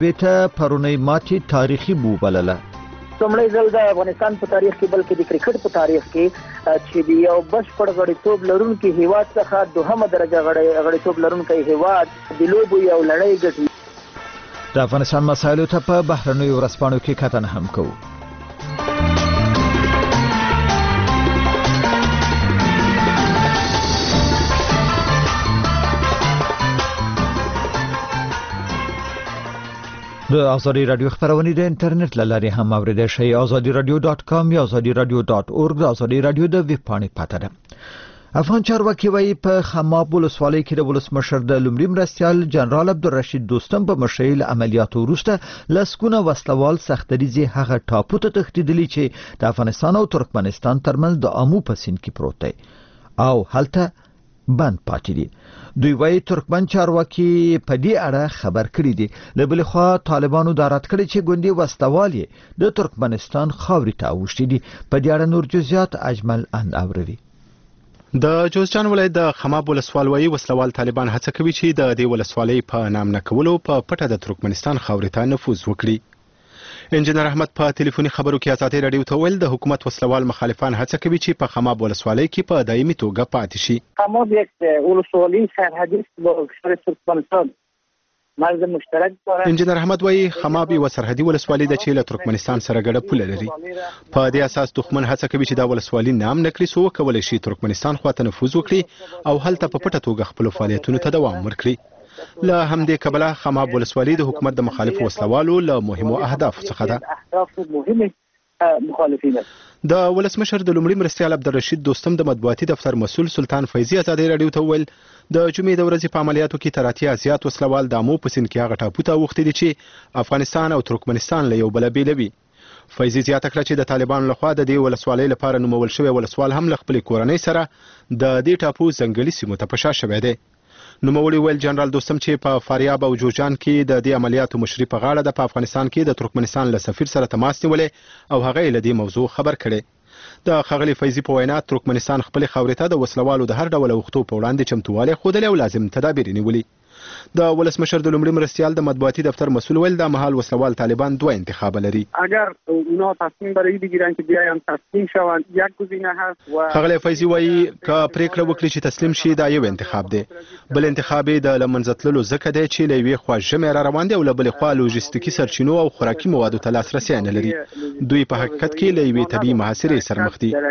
بیته پرونی ماتي تاریخي بوبلله. څومره ځل د افغانستان په تاریخ کې بلکې د کرکټ په تاریخ کې چې د یو بشپړ غړیتوب لرونکي هیواد څخه دوهمه درجه غړیتوب لرونکي هیواد د لوبو یو لړۍ ګټي. د افغانستان مسایلو ته په بهرنیو ورځپاڼو کې کتنه هم کوو. د آزادی رادیو خبرونه د انټرنیټ لارې هم اوریدل شي. azadiراdio.com یا azadiradio.org د آزادی رادیو د ویب پاڼې پته ده. افغان چارواکي وايي په خماب ولسوالۍ کې د ولسمشر د لومړي مرستیال جنرال عبدالرشید دوستم په مشرۍ عملیاتو وروسته لسکونه وسلوال سختریزي هغه ټاپو ته تښتېدلي چې د افغانستان او ترکمنستان ترمنځ د آمو په سیند کې پروت دی او هلته بند پاتې دي. دوی وايي ترکمن چارواکي په دې اړه خبر کړی دي. له بل خوا طالبانو دا رد کړی چې ګوندي وسلوالي د ترکمنستان خاورې ته اوښتي دي. په دې اړه نور جزئیات اجمل ان اوروي. د جوزجان ولایت د خماب ولسوالۍ وسلوال طالبان هڅه کوي چې د دې ولسوالۍ په نام نه کولو په پټه د ترکمنستان خاورې ته نفوذ وکړي. انجنیر احمد په ټلیفوني خبرو کې آزادي رادیو ته ویل د حکومت وسلوال مخالفان هڅه کوي چې په خماب ولسوالۍ کې په دایمي توګه پاتې شي. خماب یک ولسوالۍ سرحدي است با کشور ترکمنستان. مرز مشترک داره. انجنیر احمد وايي خماب یو سرحدي ولسوالۍ ده چې له ترکمنستان سره ګډه پوله لري. په دې اساس دښمن هڅه کوي چې دا ولسوالۍ نام نکړي سو کولای شي ترکمنستان خواته نفوذ وکړي او هلته په پټه توګه خپل فعالیتونو ته دوام ورکړي. له همدې کبله خماب ولسوالۍ د حکومت د مخالفو وسلوالو له مهمو اهدافو څخه ده. د ولسمشر د لومړي مرستیال عبدالرشید دوستم د مطبوعاتي دفتر مسؤل سلطان فیضي آزادي رادیو ته ویل د جمعې د ورځې په عملیاتو کې تر 80 زیات وسلوال د آمو په سیند کې هغه ټاپو ته اوښتي دي چې افغانستان او ترکمنستان له یو بل بیلوي. فیضي زیاته کړه چې د طالبانو لخوا د دې ولسوالۍ لپاره نومول شوی ولسوال هم له خپلې کورنۍ سره د دې ټاپو ځنګلي سیمو ته په شا شوی دی. نوموړي ویل جنرال دوستم چې په فاریاب او جوزجان کې د دې عملیاتو مشري په غاړه د په افغانستان کې د ترکمنستان له سفیر سره تماس نیولې او هغه له دې موضوع خبر کړي. د خغلی فیضي په وینا ترکمنستان خپل خاورې ته د وسلوالو د هر ډول اوښتو په وړاندې چمتووالی ښودلی او لازم تدابیر نیولي. د ولسمشر د لومړي مرستیال د مطبوعاتي دفتر مسؤل ویل د مهال وسلوال طالبان دوه انتخاب لري. اگر اونا تصمیم برای بگیرن که بیاین تسلیم شوند یک گزینه هست و خغلی فیضي وایي که پریکړه وکړي چې تسلیم شي دا یو انتخاب دی. بل انتخاب د لمنځتللو ځکه دی چې له یوې خوا ژمې را روان دي او له بلې خوا لوژستیکي سرچینو او خوراکي موادو ته لاسرسی نه لري. دوی په حقیقت کې له یوې طبیعي محاصرې سره مخ دي.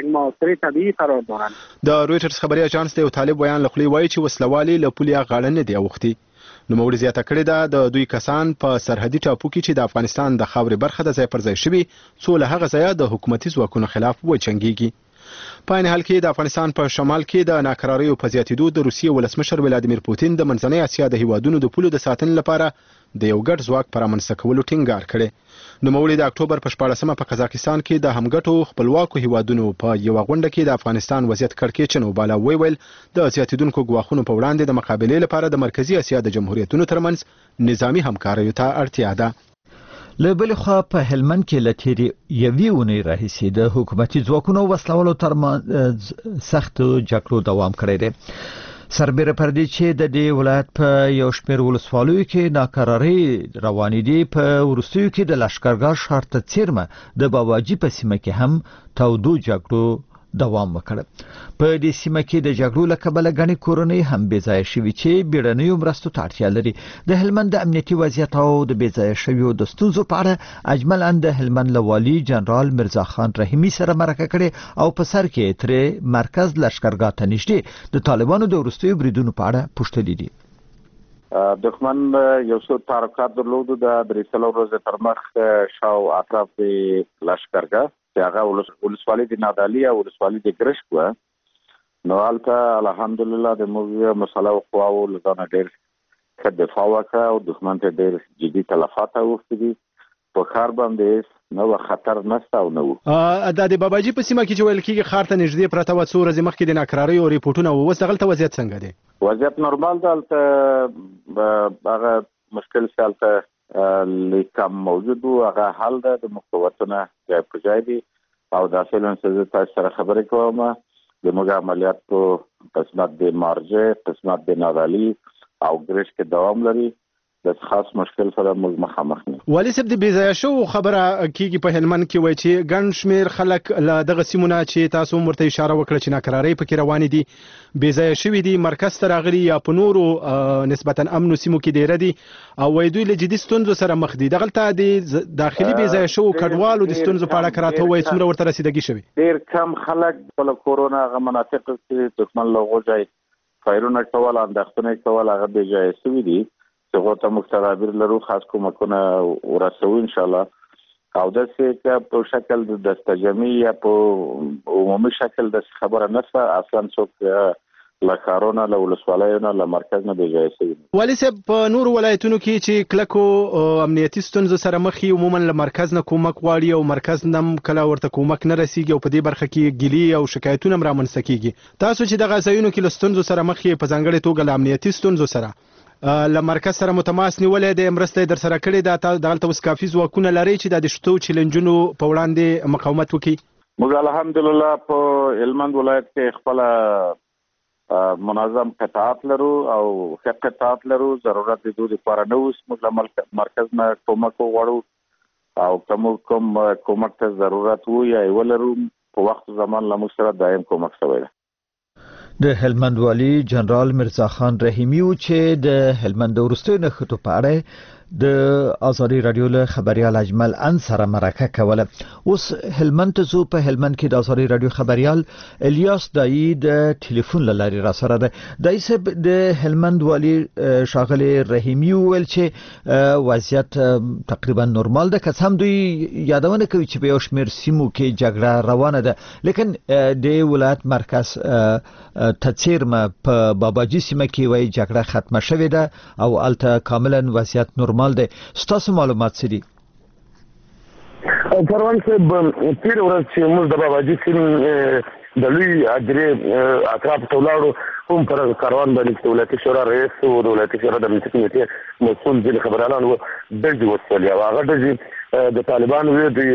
د رویټرز خبري اژانس د یو طالب بیان له خولې وایي چې وسلوالي له پولې غاړه نه دی اوښتي. نوموړي زیاته کړې ده د دوی کسان په سرحدي ټاپو کې چې د افغانستان د خاورې برخه د ځای پر ځای شوي څو له هغه ځایه د حکومتي ځواکونو خلاف وجنګېږي. په عین حال کې د افغانستان په شمال کې د ناکراریو په زیاتېدو د روسیې ولسمشر ولادیمیر پوتین د منځنۍ اسیا د هیوادونو د پولو د ساتنې لپاره د یو ګډ ځواک پر رامنځته کولو ټینګار کړی. نوموړي د اکتوبر په 14مه په قزاقستان کې د همګټو خپلواکو هیوادونو په یو غونډه کې د افغانستان وضعیت کړکېچن وباله. ویل د زیاتېدونکو ګواښونو په وړاندې د مقابلې لپاره د مرکزي اسیا د جمهوریتونو ترمنځ نظامی همکاریو ته اړتیا ده. له بل خوا په هلمند کې له تېرې یوې اونۍ راهیسې د حکومتي ځواکونو وسلوالو ترمنځ سخت جګړو دوام کړی دی. سربېره پر دې چې د دې ولایت په یو شمېر ولسوالیو کې ناکرارۍ روانې دي، په وروستیو کې د لښکرګاه ښار ته څیرمه د باباجي په سیمه کې هم تودو جګړو دوام وکړ. په دې سیمه کې د جګړو له کبله ګڼې کورنۍ هم بې ځایه شوي چې بیړنیو مرستو ته اړتیا لري. د هلمند د امنیتي وضعیت او د بې ځایه شویو د ستونزو په اړه اجمل ان د هلمند له والي جنرال مرزا خان رحیمي سره مرکه کړې او په سر کې ترې مرکز لښکرګاه ته نږدې د طالبانو د وروستیو بریدونو په اړه پوښتلي دي. دښمن یو څو تحرکات درلودو د درې څلور ورځې تر مخ شاو اطراف د لښکرګاه چې هغه ولسوالۍ د نادعلي او ولسوالۍ د ګرشک وه. نو هلته الحمدلله د موږ مسلحو قواو له ځانه ډېر ښه دفاع وکړه او دښمن ته ډېر جدي تلفات اوښتي دي. په ښار باندې نو خطر نشته او نه و. د باباجي په سیمه کې چې ویل کېږي ښار ته نږدې پرته وه، څو ورځې مخکې د ناکراریو ریپورټونه وو. اوس دغلته وضعیت څنګه دی؟ وضعیت نورمال ده. هلته هغه مشکل چې هلته لیکم موجود و هغه حل ده. د مقاومتونه ځای په ځای دي او داسې لنسه زه تاسو سره خبرې کوم. د موږ عملیات په قسمت د مارجه، قسمت د نادعلي او ګرشک دوام لري د خاص مشکل سره موږ مخامخ نه. والي صاحب د بیځایه شو خبره کیږي په هلمند کې وایي چې ګڼ شمیر خلک له دغه سیمونه چې تاسو ورته اشاره وکړه چې ناکراری پکې روانې دي بیځایه شوي دي مرکز ته راغلي یا په نورو نسبتا امن سیمو کې ډیره دي او وایي دوی له جدي ستونزو سره مخ دي. دغلته د داخلي بیځایه شو کډوالو د ستونزو په اړه کراته وایي څومره ورته رسیدګي شوي؟ ډیر کم خلک په کورونا غو مناطق کې دښمن لغو ځای فایرونه کول اندختونه کول هغه بیځایه شوي دي چې غوته مختلفیر لرو خاص کومکونه ورسوي ان شاء الله او د څه په شکل د دستجمی یا په عمومي شکل د خبره نشته اصلا څوک له کارونا له ولسوالیونو له مرکز نه بیځایه شوي. والي صاحب په نور ولایتونو کې چې کلکو امنیتي ستونزو سره مخ وي عموما له مرکز نه کومک غواړي او مرکز نم کله ورته کومک نه رسیږي او په دې برخه کې ګیلي او شکایتونه رامنځته کیږي. تاسو چې دغه ځایونو کې له ستونزو سره مخ یې په ځانګړې توګه له امنیتي ستونزو سره له مرکز سره متماس نیولې د مرسته در سره کړې ده دغلته اوس کافي ځواکونه لري چې د شتو چیلنجونو په وړاندې مقاومت وکړي؟ موږ الحمدلله په هلمند ولایت کې خپل منظم قطاعات لرو او ښه قطاعات لرو. ضرورت د دوی لپاره نه اوس موږ مرکز نه کومک وغواړو او کوم کومک ته ضرورت وو یا ولرو په وخت زمان له موږ سره دایم کومک شوی دی. د هلمند والی جنرال مرزا خان رحیمی و چې د هلمند وروستیو نښتو په اړه د ازادي رادیو له خبريال اجمل ان سره مرکه کوله. اوس هلمند ته زو په هلمند کې د ازادي رادیو خبريال الیاس دایی د ټلیفون لاري را سره ده. دای صاحب د هلمند والی شاغلی رحیمی ویل چې وضعیت تقریبا نورمال ده که هم دوی یادونه کوي چې په یو شمېر سیمو کې جګړه روانه ده لیکن د ولایت مرکز تڅیرمه په باباجي سیمه کې وایي جګړه ختمه شوې ده او الته کاملا وضعیت نورمال ده. ستاسو معلومات څه دي؟ پروان صاحب تیر ورځ چې موږ د باباجي سیمې د لوی اجرې اطراف ته ولاړو هم پر کاروان باندې د ولایتي شورا رئیس او د ولایتي شورا د امنیتي کمیټې مسؤل ځینې خبريالان و ډزې وشولې او هغه ډزې د طالبانو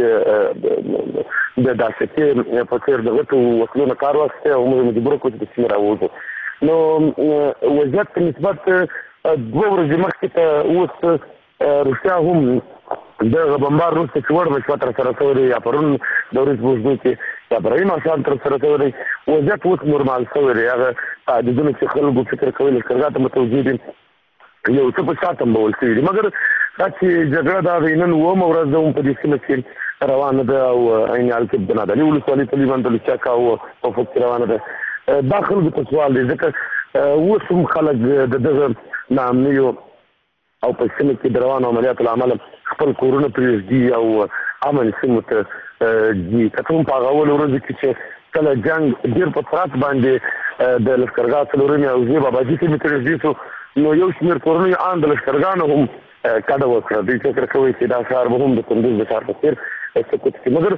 د داسې په څیر د غټو وسلو نه کار واخیسته او موږ مجبور کړو چې د سیمې راووځو. نو وضعیت په نسبت 2 ورځې مخکې ته اوس روسیا هم د بمبار روس چې ور مشوار تر سره شوی یا پرون د ورځ بوزنو کې یا برای ماشان تر سره شوی وضعیت اوس نورمال شوی دی. هغه د دې چې خلکو فکر کوي لږه ته متوجي دي یو څه په ساتم بول شي مګر چې جګړه دا وینن و مورز هم په دې سیمه کې روانه ده او عین الکب بنادلی ولسوالۍ طالبان د لچا او په فکر روانه ده. داخل په سوال دي ځکه وسم خلک دغه نامنیو او په سیمه کې د روانو عملیاتو لامل خپل کورونه پرېږدي او امن سیمو ته ځي. که څه هم په هغه اولو ورځو کې چې کله جنګ ډېر په سرعت باندې د لښکرګاه څلورمې او زی باباجي سیمې ته نږدې شو نو یو شمېر کورنیو ان د لښکرګاه نه هم کډه وکړه. دوی فکر کوي چې دا ښار به هم د کندوز د ښار په څېر سقوط کړي مګر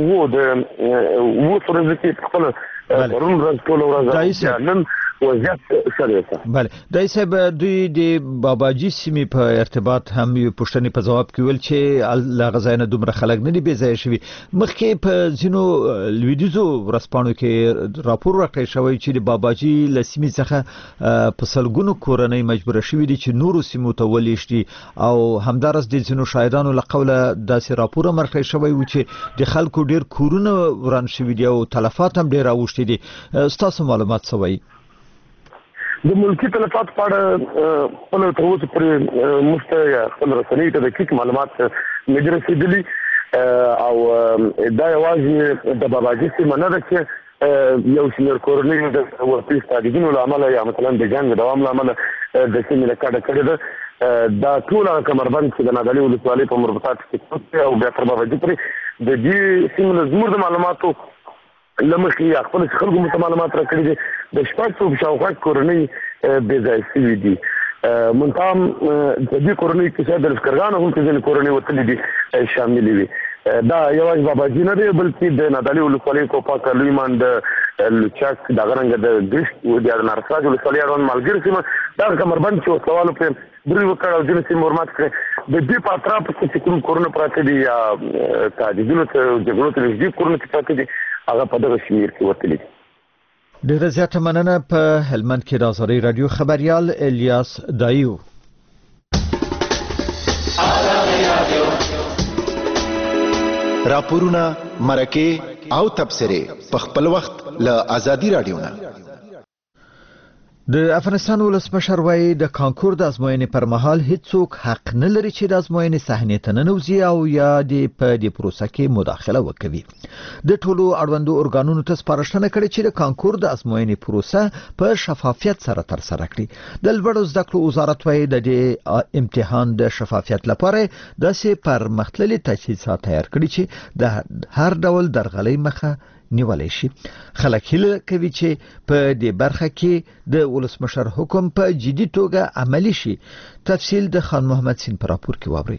اوس ورځو کې خپله پرون ورځ ټوله ورځ نن وضعیت سره ده. بله دای صاحب دوی د باباجي سیمې په ارتباط هم یو پوښتنې په جواب کې ویل چې له غزاینه دومره خلک نه دي بیځایه شوي. مخکې په ځینو لویدیځو ورځپاڼو کې راپور ورکړی شوی چې د باباجي له سیمې څخه په سلګونو کورنۍ مجبوره شوي دي چې نورو سیمو ته ولېږدي او همدارس د ځینو شاهدانو له قوله داسې راپور هم ورکړی شوی و چې د خلکو ډېر کورونه وران شوي دي او تلفات هم ډېر اوښتي دي. ستاسو معلومات څه وایي؟ د ملکی تلفات په اړه خپل تر اوسه پورې موږ یا خپل رسنۍ ته دقیق معلومات نه دي رسېدلي او دا یوازې د باباجي سیمه نه ده چې یو شمېر کورنۍ د ورپي ستادګینو له امله یا مثلا د جنګ دوام له امله د سیمې نه کډه کړې ده. دا ټول کمربند چې د نادعلي ولسوالۍ په مربوطات کې او بیا تر باباجي پورې د دې سیمې نه زموږ د معلوماتو لمخې خپل خلکو معلومات راکړي دي د شپږ شاوخوا کورنۍ بېځایه شوي دي. منتام د دې کورنۍ کې د لښکرګاه هم ځینې کورنۍ وتلي دي شاملې وي. دا یوازې باباجي نه دی بلکې د نادعلي ولسوالۍ کوپاک لویمان د لوچک دغه رنګه د ګشت د نارسراج ولسوالۍ اړوند مالګیر سیمه دا کمربند چې وسلوالو پرې دوی وکړ او ځینې سیمې ورمات کړې د دې په اطرافو کې چې کوم کورونه پراته دي یا تهدیدونو ته جګړو ته نږدې کورونه چې پراته دي هغه په دغه شمېر کې وتلي دي. ډېره زیاته مننه. په هلمند کې د ازادي رادیو خبريال الیاس دایو. راپورونه مرکه او تبصره په خپل وخت له ازادي رادیو نه. د افغانستان ولسمشر وایي د کانکور د ازموینې پر مهال هیڅوک حق نه لري چې د ازموینې صحنې ته ننوځي او یا په دې پروسه کې مداخله وکړي. د ټولو اړوندو ارګانونو ته سپارښتنه کړې چې د کانکور د ازموینې پروسه په شفافیت سره ترسره کړي. د لوړو زده کړو وزارت وایي د دې امتحان د شفافیت لپاره داسې پرمختللي تجهیزات تیار کړي چې د هر ډول درغلۍ مخه نیولای شي. خلک هیله کوي چې په دې برخه کې د ولسمشر حکم په جدي توګه عملی شي. تفصیل د خان محمد سین پر راپور کې واوري.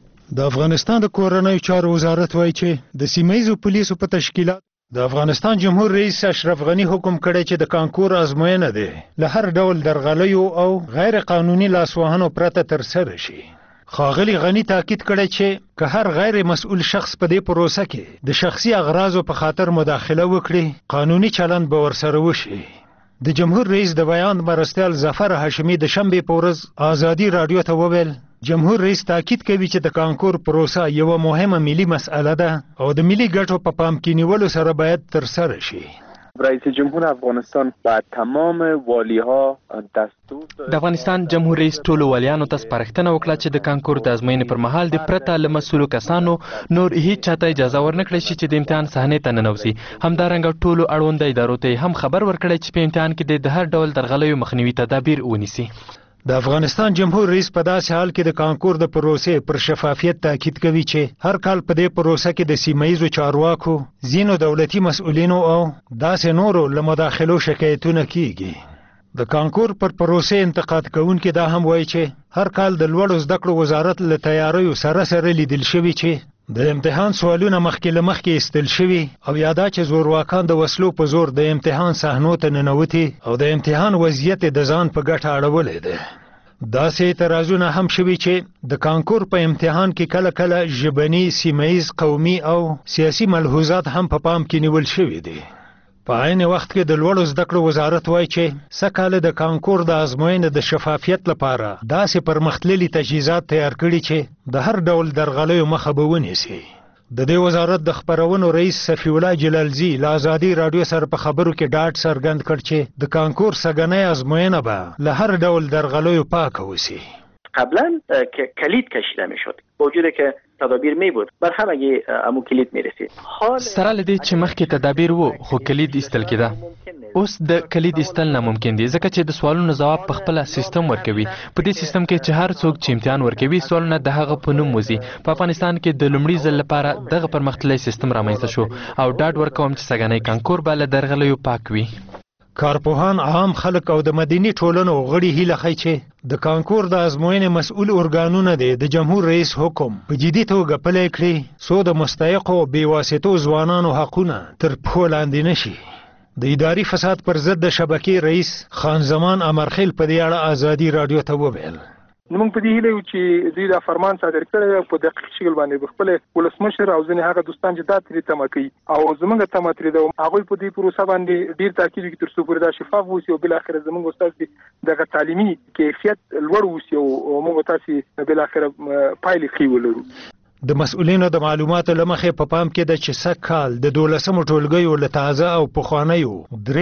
د افغانستان د کورنیو چارو وزارت وایي چې د سیمایي پولیسو په تشکیلات د افغانستان جمهور رئیس اشرف غنی حکم کړی چې د کانکور ازموینه ده له هر ډول درغلیو او غیر قانوني لاسوهنو پرته ترسره شي. خاغلی غنی تاکید کړی چې که هر غیر مسؤل شخص په دې پروسه کې د شخصي اغراضو په خاطر مداخله وکړي قانوني چلند به ورسره وشي. د جمهور رئیس د بیان مرستیال ظفر هاشمی د شنبه په ورځ ازادي رادیو ته وویل جمهور رئیس تاکید کوي چې د کانکور پروسه یو مهمه ملي مسأله ده او د ملي ګټو په پام کې نیولو سره باید ترسره شي. رئیس جمهور افغانستان با تمام والیها دستور د افغانستان جمهور رئیس ټولو والیانو ته سپارښتنه وکړه چې د کانکور د ازموینې پر مهال د پرته له مسؤلو کسانو نور هیڅ چاته اجازه ورنکړي شي چې د امتحان صحنې ته ننوځي. همدارنګه ټولو اړوند ادارو ته هم خبر ورکړي چې په امتحان کې د هر ډول درغلیو مخنیوي تدابیر ونیسي. د افغانستان جمهور رئیس په داسې حال کې د کانکور د پروسې پر شفافیت تاکید کوي چې هر کال په دې پروسه کې د سیمایي چارواکو ځینو دولتي مسؤلینو او داسې نورو له مداخلو شکایتونه کیږي. د کانکور پر پروسې انتقاد کوونکي دا هم وایي چې هر کال د لوړو زده کړو وزارت له تیاریو سره لیدل شوي چې د امتحان سوالونه مخکې ایستل شوي او یا دا چې زورواکان د وسلو په زور د امتحان صحنو ته ننوتي او د امتحان وضعیت د ځان په ګټه اړولې ده. داسې اعتراضونه هم شوي چې د کانکور په امتحان کې کله ژبني سیمایي قومي او سیاسي ملحوظات هم په پام کې نیول شوي دي. په عین وخت کې د لوړو زده کړو وزارت وایي چې سکهاله د کانکور د ازموینې د شفافیت لپاره داسې پرمختللي تجهیزات تیار کړي چې د هر ډول درغلیو مخه به ونیسي. د دې وزارت د خبرونو رئیس صفی الله جلالزی له ازادي رادیو سره په خبرو کې ډاډ څرګند کړ چې د کانکور سګنۍ ازموینه به له هر ډول درغلیو پاکه وسی. قبلا که کلید کشیده میشد با وجود که تدابیر می بود بر هم اگه امو کلید می رسید سره لدی چې مخکې تدابیر وو خو کلید ایستل کېده. اوس د کلید ایستل ناممکن دي ځکه چې د سوالونو جواب په خپل سیستم ورکوي. په دې سیستم کې چې هر څوک چې امتحان ورکوي سوالونه د هغه په نوم وځي. په افغانستان کې د لومړي ځل لپاره دغه پرمختللی سیستم رامنځته شو او ډاډ ورکوم چې سګنۍ کانکور به له درغلیو پاک وي. کارپوهان عام خلک او د مدني ټولنو غړي هیله کوي چې د کانکور د ازموینې مسؤل ارګانونه د جمهور رئیس حکم په جدي توګه پلي کړي څو د مستحقو بې واسطو ځوانانو حقونه تر پښو لاندې نشي. د اداري فساد پر ضد د شبکې رئیس خان زمان امرخیل په دې اړه ازادي رادیو ته وویل موږ په دې هیله یو چې دوی دا فرمان صادر کړی په دقیق شکل باندې خپل ولسمشر او ځینې هغه دوستان چې دا ترې تمه کوي او زموږ تمه ترې ده هغوی په دې پروسه باندې ډیر تاکید وکړي تر څو پورې دا شفاف ووسي او بالاخره زموږ استاد دغه تعلیمي کیفیت لوړ ووسي او موږ تاسو بالاخره پایلې ښې ولرو. د مسؤلینو د معلوماتو له مخې په پام کې ده چې سږکال د 12 ټولګیو له تازه او پخوانیو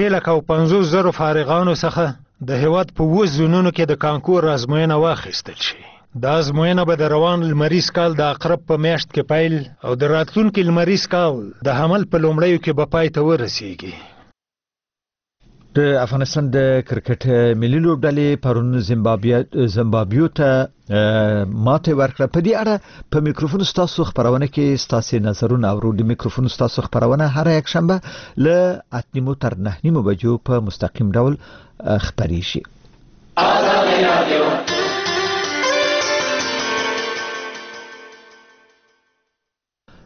350,000 فارغانو څخه د هیواد په 7 زونونو کې د کانکور ازموینه واخیستل شي. دا ازموینه به د روان لمریز کال د اقرب په میاشت کې پیل او د راتلونکي لمریز کال د حمل په لومړیو کې به پای ته ورسیږي. د افغانستان د کرکټ ملي لوبډلې پرون زیمبابوې ته ماته ورکړه. په دې اړه په میکروفون ستاسو خبرونه کې ستاسو نظرونه اورو. د میکروفون ستاسو خبرونه هر یک شنبه له 8:30 تر 9:30 بجو په مستقیم ډول خبريږي. ازادي رادیو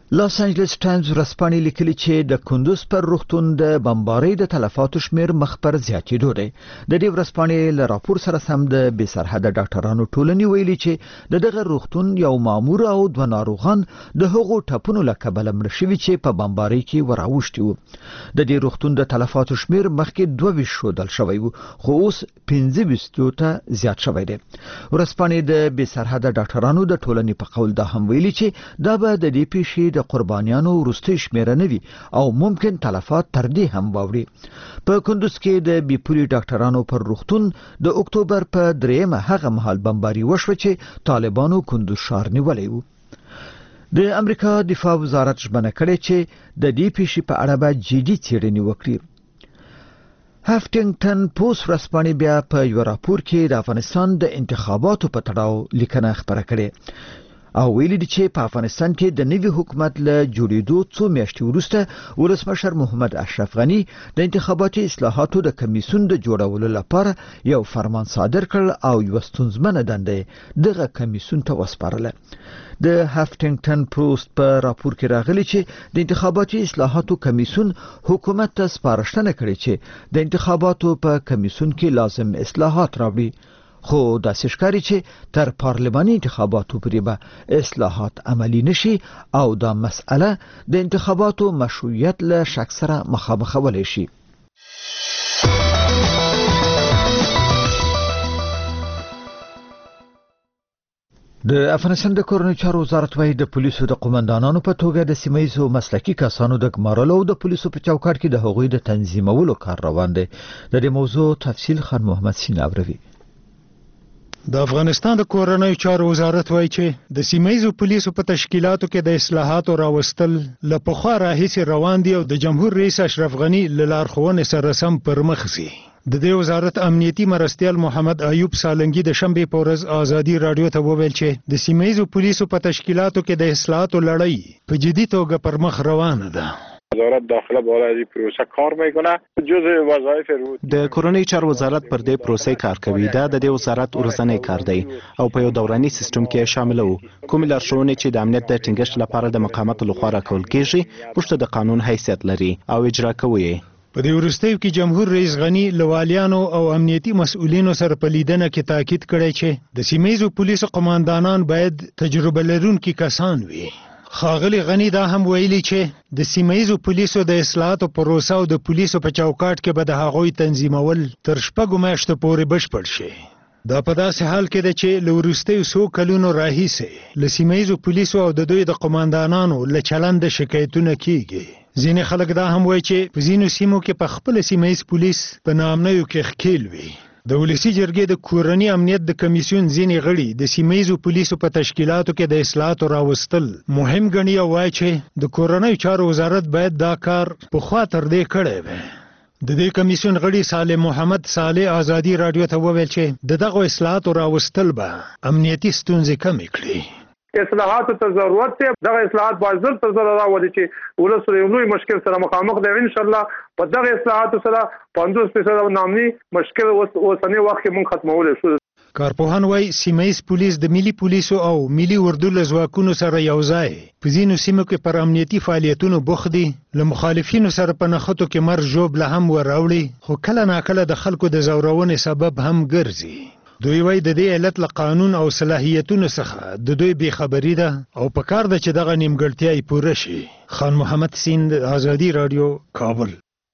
لاس انجلس ټایمز ورځپاڼې لیکلي چې د کندوز پر روغتون د بمبارۍ د تلفاتو شمیر مخ پر زیاتېدو دی. د دې ورځپاڼې له راپور سره سم د بې سرحده ډاکټرانو ټولنې ویلي چې دغه روغتون یو مامور او دوه ناروغان د هغو ټپونو له کبله مړه شوي چې په بمبارۍ کې وراوښتي وو. د دې روغتون د تلفاتو شمیر مخکې 22 ښودل شوی وو، خو اوس 25 ته زیات شوی دی. ورځپاڼې د بې سرحده ډاکټرانو د ټولنې په قول دا هم ویلي چې دا به د دې پیښې د قربانیانو وروستۍ شمیره نه وي او ممکن تلفات تر دې هم واوړي. په کندوز کې د بیپوري ډاکټرانو پر روغتون د اکتوبر په 3 هغه مهال بمباري وشوه چې طالبانو کندوز ښار نیولی وو. د امریکا دفاع وزارت ژمنه کړې چې د دې پیښې په اړه به جدي څېړنې وکړي. هافټینګټن پوسټ ورځپاڼې بیا په یو راپور کې د افغانستان د انتخاباتو په تړاو لیکنه خپره کړې او ویلي دي چې په افغانستان کې د نوي حکومت له جوړېدو څو میاشتې وروسته ولسمشر محمد اشرف غني د انتخاباتي اصلاحاتو د کمیسیون د جوړولو لپاره یو فرمان صادر کړ او یو ستونزمنه دنده دغه کمیسیون ته وسپارله. د هافټینګټن پوسټ په راپور کې راغلی چې د انتخاباتي اصلاحاتو کمیسیون حکومت ته سپارښتنه کړې چې د انتخاباتو په کمیسیون کې لازم اصلاحات راوړي، خو داسې ښکاري چې تر پارلماني انتخاباتو پورې به اصلاحات عملي نشي او دا مسأله د انتخاباتو مشروعیت له شک سره مخامخولی شي. د افغانستان د کورنیو چارو وزارت وايي د پولیسو د قومندانانو په توګه د سیمایي مسلکي کسانو د ګمارلو او د پولیسو په چوکاټ کې د هغوی د تنظیمولو کار روان دی. د دې موضوع تفصیل خان محمد سین اوروي. د افغانستان د کورنیو چارو وزارت وایي چې د سیمایي پولیسو په تشکیلاتو کې د اصلاحاتو راوستل له پخوا راهیسې روان دي او د جمهور رئیس اشرف غني له لارښوونې سره سم پر مخ ځي. د دې وزارت امنیتي مرستیال محمد ایوب سالنګي د شنبې په ورځ ازادي رادیو ته وویل چې د سیمایي پولیسو په تشکیلاتو کې د اصلاحاتو لړۍ په جدي توګه پر مخ روانه ده. وزارت داخله بالا از این پروسه کار میکنه. جزء وظایف د کورنیو چارو وزارت پر دې پروسې کار کوي. دا د دې وزارت ورځنی کار دی او په یو دوراني سیستم کې شامل وو. کوم لارښوونې چې د امنیت د ټینګښت لپاره د مقاماتو لخوا راکول کیږي پښته د قانون حیثیت لري او اجرا کوي. په دې وروستیو کې جمهور رئیس غني لوالیانو او امنیتي مسؤلینو سره په لیدنه کې تاکید کړی چې د سیمایي پولیسو قومندانان باید تجربه لرونکي کسان وي. خاغلی غنی دا هم ویلي چې د سیمایي پولیسو د اصلاحاتو پروسه او د پولیسو په چوکاټ کې به د هغوی تنظیمول تر 6 میاشتو پورې بشپړ شي. دا په داسې حال کې ده چې له وروستیو څو کلونو راهیسې له سیمایي پولیسو او د دوی د قومندانانو له چلند شکایتونه کیږي. ځینې خلک دا هم وایي چې په ځینو سیمو کې په خپل سیمایي پولیس په نامنیو کې ښکیل وي. د ولسی جرګې د کورنی امنیت د کمیسیون ځینې غړي د سیمایي پولیسو په تشکیلاتو کې د اصلاحاتو راوستل مهم ګڼي او وایي چې د کورنیو چارو وزارت باید دا کار په خوا تر دې کړی وي. د دې کمیسیون غړي صالح محمد صالح ازادي رادیو ته وویل چې دغه اصلاحاتو راوستل به امنیتي ستونزې کمې کړي. اصلاحات ته ضرورت دی. دغه اصلاحات باید زر تر زر راوړي چې ولس یو لوی مشکل سره مخامخ دی. ان شاء الله په دغه اصلاحات سره 50% نامني مشکل اوسنی وخت کې مونږ ختمول شو. کارپوهان وايي سیمایي پولیس د ملي پولیسو او ملي اردو له ځواکونو سره یو ځای په ځینو سیمو کې پر امنیتي فعالیتونو بوخت دي. له مخالفینو سره په نښتو کې مرګ ژوبله هم وراوړي، خو کله ناکله د خلکو د ځورونې سبب هم ګرځي. دوی وایي د دې علت له قانون او صلاحیتونو څخه د دوی بېخبري ده او په کار ده چې دغه نیمګړتیا یې پوره شي. خان محمد سین ازادي رادیو کابل.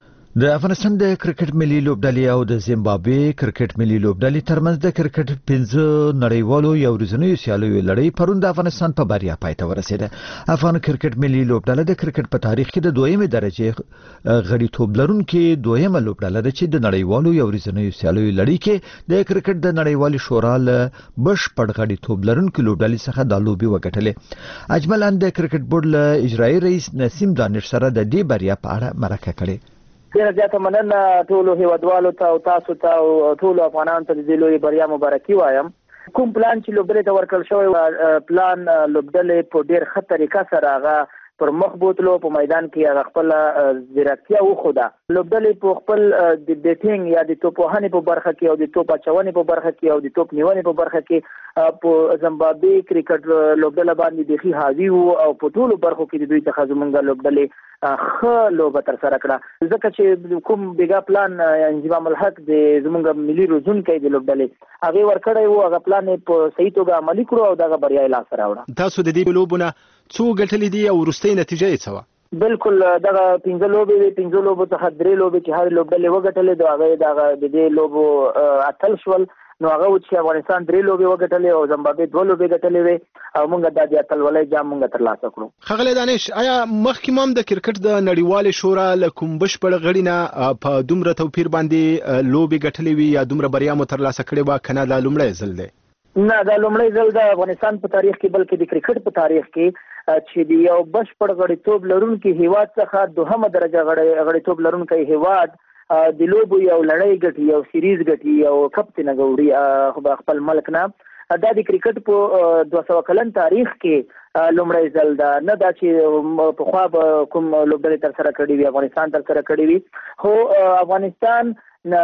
د افغانستان د کرکټ ملي لوبډلې او د زیمبابوې کرکټ ملي لوبډلې ترمنځ د کرکټ 15 نړیوالو یو ورځنیو سیالیو لړۍ پرون د افغانستان په بریا پای ته ورسېده. افغان کرکټ ملي لوبډله د کرکټ په تاریخ کې د دویمې درجې غړیتوب لرونکي دویمه لوبډله ده چې د نړیوالو یو ورځنیو سیالیو لړۍ کې د کرکټ د نړیوالې شورا له بشپړ غړیتوب لرونکي لوبډلې څخه د لوبي وګټلې. اجمالاً د کرکټ بورډ له اجرایي رئیس نسیم دانش سره د دې بریا په اړه مرکه کړې. ډیره زیاته مننه ټولو هیوادوالو ته او تاسو ته او ټولو افغانانو ته د دې لوی بریا مبارکي وایم. کوم پلان چې لوبډلې ته ورکړل شوی پلان لوبډلې په ډیر ښه طریقه سره هغه پر مخ بوتلو په میدان کې هغه خپل ځیرکتیا وښوده. لوبډلې په خپل د بیټینګ یا د توپ وهنې په برخه کې او د توپ اچونې په برخه کې او د توپ نیونې په برخه کې په زمبابوي کرکټ لوبډله باندې د حاوی او په ټولو برخو کې د دوی څخه زمونږ لوبډلې خه لوبه تر سره کړه ځکه چې کوم بیګا پلان انضمام الحق د زمونږ ملي روزونکو د لوبډلې هغه ورکړی وو هغه پلان په صحیح توګه عملي کړو او دغه بریا لاس راوړه. تاسو د دې لوبونه څو ګټلې دي او وروستۍ نتیجه یې څه وه؟ بالکل دغه 15 لوبو څخه 3 لوبې چې هر لوبډلې وګټلې دغه د دې لوبو اتل شول نو هغه چې افغانستان 3 لوبې وګټلې او زمبابوي 2 لوبې ګټلې وي او موږ د دې اتلولۍ جام موږ ترلاسه کړو. ښاغلی دانش آیا مخکې هم د کرکټ د نړیوالې شورا له کوم بشپړ غړي نه په دومره توپیر باندې لوبې ګټلې وي یا دومره بریا مو ترلاسه کړې وه که نه دا لومړی ځل دی؟ نه دا لومړی ځل د افغانستان په تاریخ کې بلکې د کرکټ په تاریخ کې چې د یو بشپړ غړیتوب لرونکي هیواد څخه دوهمه درجه غړیتوب لرونکی هیواد د لوبو یو لړۍ ګټي یو سیریز ګټي یو کپ څنګه وړي خپل ملک نه دا د کرکټ په 200 کلن تاریخ کې لومړی ځل ده نه دا چې په خوا کوم لوبډلې تر سره کړي وي افغانستان تر سره کړي وي خو افغانستان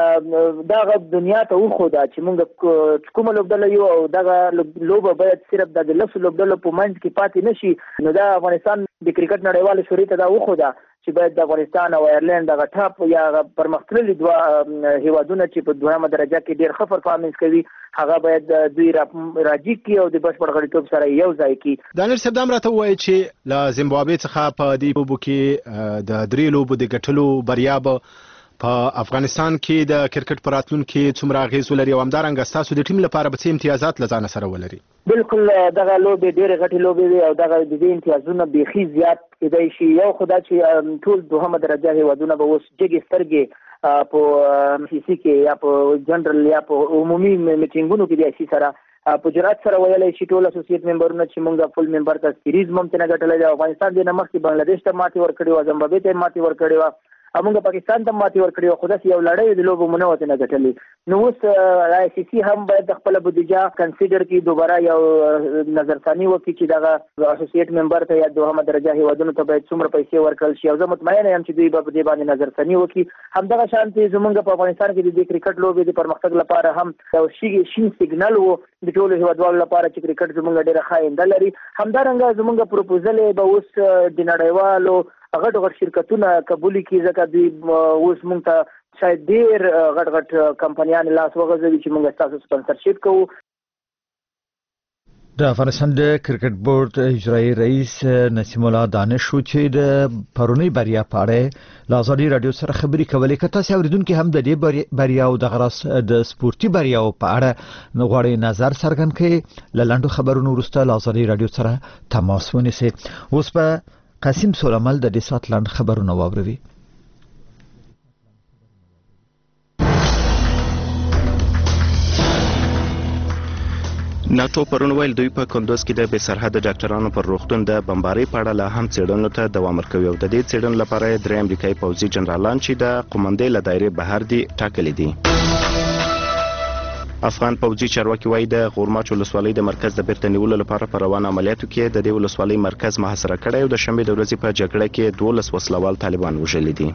دغه دنیا ته وخوده چې موږ کومه لوبډله یو او دغه لوبه باید صرف د لسو لوبډلو په منځ کې پاتې نشي نو دا افغانستان د کرکټ نړیوال شوري ته دا وخوده چې باید د افغانستان او ایرلند دغه ټاپ یا پرمختللي دوه هیوادونه چې په دوهمه درجه کې ډېر ښه پرفارمنس کوي هغه باید دوی راجي کړي او د بشپړ غړیتوب سره یو ځای کړي. دانش صاحب دا هم راته ووایي چې له زیمبابوې څخه په دې لوبو کې د 3 لوبو د ګټلو بریا به په افغانستان کې د کرکټ په راتلونکي څومره اغېز ولري او همدارنګه ستاسو د ټیم لپاره به څه امتیازات له ځانه سره ولري؟ بالکل دغه لوبې ډېرې غټې لوبې وي او دغه د دې امتیازونه بیخي زیات کېدای شي. یو خو دا چې ټول دوهمه درجه هیوادونه به اوس جګې سترګې په سیسي کې یا په جنرال یا په عمومي میټینګونو کې د آی سی سره په جرأت سره ویلی شي ټول اسوسییټ ممبرونه چې موږ فل ممبر ته سیریز ممکنه ګټلی ده. افغانستان دې نه مخکې بنګلادیش ته ماتې ورکړې وه زمبابوې ته یې ماتې ورکړې وه موږ پاکستان ته ماتې ورکړې وه خو داسې یو لړۍ د لوبو مو نه وته نه ګټلې نو اوس آی سی سی هم باید د خپله بودیجه کنسیډر کړي دوباره یو نظرثاني وکړي چې دغه اسوسییټ ممبر ته یا دوهمه درجه هیوادونو ته باید څومره پیسې ورکړل شي او زه مطمئنه یم چې دوی به په دې باندې نظرثاني وکړي. همدغه شانتې زموږ په افغانستان کې د کرکټ لوبې د پرمختګ لپاره هم یو شین سیګنل و د ټولو هیوادوالو لپاره چې کرکټ زموږ ډېره ښه آینده لري. همدارنګه زموږ پروپوزل به اوس د نړیوالو غټ شرکتونه قبولي کړي ځکه دوی اوس موږ ته شاید ډېر غټ کمپنیان لاس وغځوي چې موږ ستاسو سپانسرشپ کوو. د افغانستان د کرکټ بورډ اجرایي رئیس نسیم الله دانش چې د پرونی بریا په اړه له ازادي رادیو سره خبرې کولې که تاسو اوریدونکو هم د دې بریا او د سپورتي بریا په اړه غواړئ نظر څرګند کړئ له لنډو خبرونو وروسته له ازادي رادیو سره تماس ونیسئ. اوس په قاسم سولمل د دې سات لاند خبرونه واوروي. ناتو پرون ویل دوی په کندوز کې د بې سرحده ډاکټرانو پر روغتون د بمبارۍ په اړه لا هم څېړنو ته دوام ورکوي او د دې څېړنې لپاره 3 امریکایي پوځي جنرالان چې د قومندې له دایرې بهر دي ټاکلي دي. افغان پوځي چارواکي وایي د غورماچ ولسوالۍ د مرکز د بیرته نیولو لپاره په روان عملیاتو کې د دې ولسوالۍ مرکز محاصره کړی او د شنبې د ورځې په جګړه کې 12 وسلوال طالبان وژلي دي.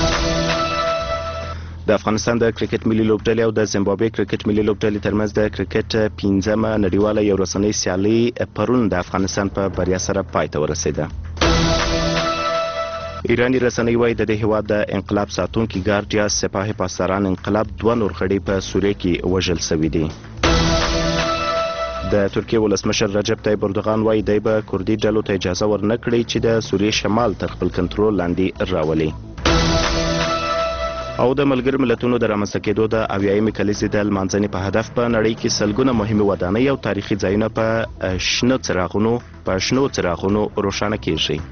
د افغانستان د کرکټ ملي لوبډلې او د زیمبابوې کرکټ ملي لوبډلې ترمنځ د کرکټ 15مه نړیواله یو رسنۍ سیالي پرون د افغانستان په بریا سره پای ته ورسېده. ایرانی رسنۍ وایي د دې هیواد د انقلاب ساتونکي ګارډیا سپاه پاسداران انقلاب 2 نور غړي په سوریه کې وژل شوي دي. د ترکیه ولسمشر رجب طیب اردوغان وایي دی به کردي ډلو ته اجازه ورنکړي چې د سوریې شمال تر خپل کنټرول لاندې راولي. او د ملګرو ملتونو د رامنځته کېدو د 80مې کلیزې د لمانځنې په هدف په نړۍ کې سلګونه مهمې ودانۍ او تاریخي ځایونه په شنو څراغونو روښانه کیږي.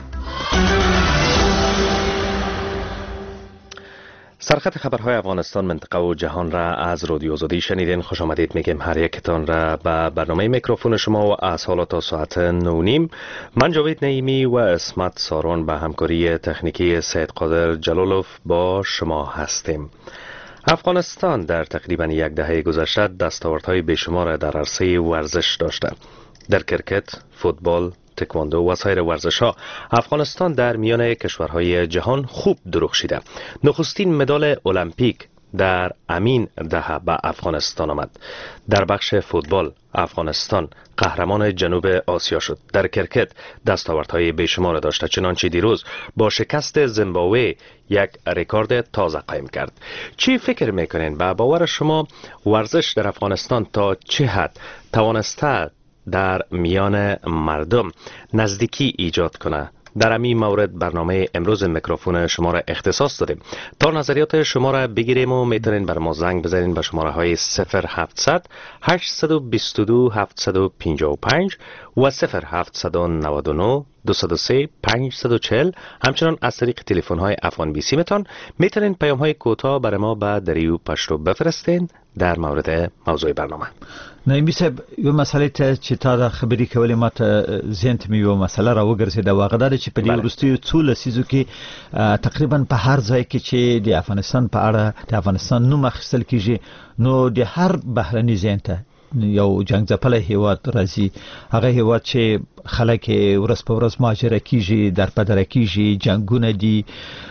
سرخط خبرهای افغانستان منطقه و جهان را از رادیو آزادی شنیدین. خوش آمدید میگیم هر یکتان را به برنامه میکروفون شما و از حالا تا ساعت 9:30 من جاوید نعیمی و اسمت سارون به همکاری تکنیکی سید قادر جلالوف با شما هستیم. افغانستان در تقریبا یک دهه گذشته دستاوردهای بیشمار در عرصه ورزش داشته. در کرکت، فوتبال، تکواندو و سایر ورزش‌ها افغانستان در میان کشورهای جهان خوب درخشیده. نخستین مدال المپیک در امین دهه به افغانستان آمد. در بخش فوتبال افغانستان قهرمان جنوب آسیا شد. در کرکت دستاوردهای بیشمار داشته، چنانچه دیروز با شکست زیمبابوه یک رکورد تازه قایم کرد. چی فکر میکنین؟ به باور شما ورزش در افغانستان تا چه حد توانسته در میان مردم نزدیکی ایجاد کنه؟ در همین مورد برنامه امروز میکروفون شما را اختصاص دادیم تا نظریات شما را بگیریم و میتونین بر ما زنگ بزنین به شماره های 0700 822 755 و 0799 203 540. همچنان از طریق تلفن های افغان بی سی میتونین پیام های کوتاه برای ما به دریو پشتو بفرستین در مورد موضوع برنامه. نایمی صاحب، یو مسئله ته چې تا دا خبرې کولې ما ته ذهن ته مې یو مسله راوګرځېده. واقع دا ده چې په دې وروستیو څو لسیزو کې تقریبا په هر ځای کې چې د افغانستان په اړه د افغانستان نوم اخیستل کېږي نو د هر بهرني ذهن ته یو جنگ ځپلی هیواد راځي. هغه هیواد چې خلک ورځ په ورځ مهاجره کېږي، در په دره کېږي، جنګونه دي،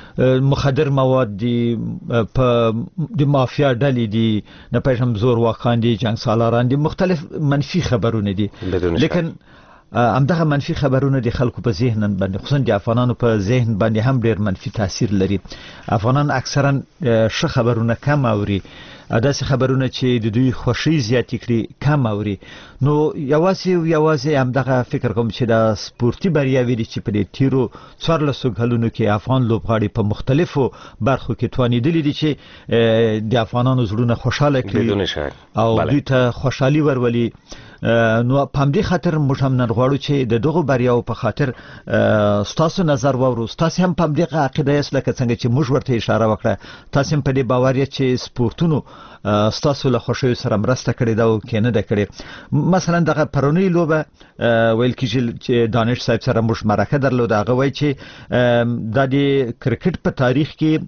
مخدر مواد دي، په د مافیا ډلې دي، نه پېژنم زورواکان دي، جنگ سالاران دي، مختلف منفي خبرونه دي. لیکن همدغه منفي خبرونه د خلکو په ذهن باندې، خصوصا د افغانانو په ذهن باندې هم ډېر منفي تاثیر لري. افغانان اکثرا ښه خبرونه کم اوري، داسې خبرونه چې د دوی خوښي زیاتې کړي کم اوري. نو یوازې همدغه فکر کوم چې د سپورتي بریاوې دي چې په دې تیرو 14 کلونو کې افغان لوبغاړي په مختلفو برخو کې توانېدلي دي چې د افغانانو زړونه خوشاله کړي او دوی ته خوشحالي ورولي. نو په همدې خاطر موږ هم نن غواړو چې د دغو بریاو په خاطر ستاسو نظر واورو. ستاسو هم په همدې عقیده یاست لکه څنګه چې موږ ورته اشاره وکړه، تاسو هم په دې باور یاست چې سپورتونو ستاسو له خوښیو سره مرسته کړې ده او که نه ده کړې. مثلا دغه پرونی لوبه ویل کېږي چې دانش صاحب سره موږ مرکه درلوده، هغه وایي چې دا د کرکټ په تاریخ کې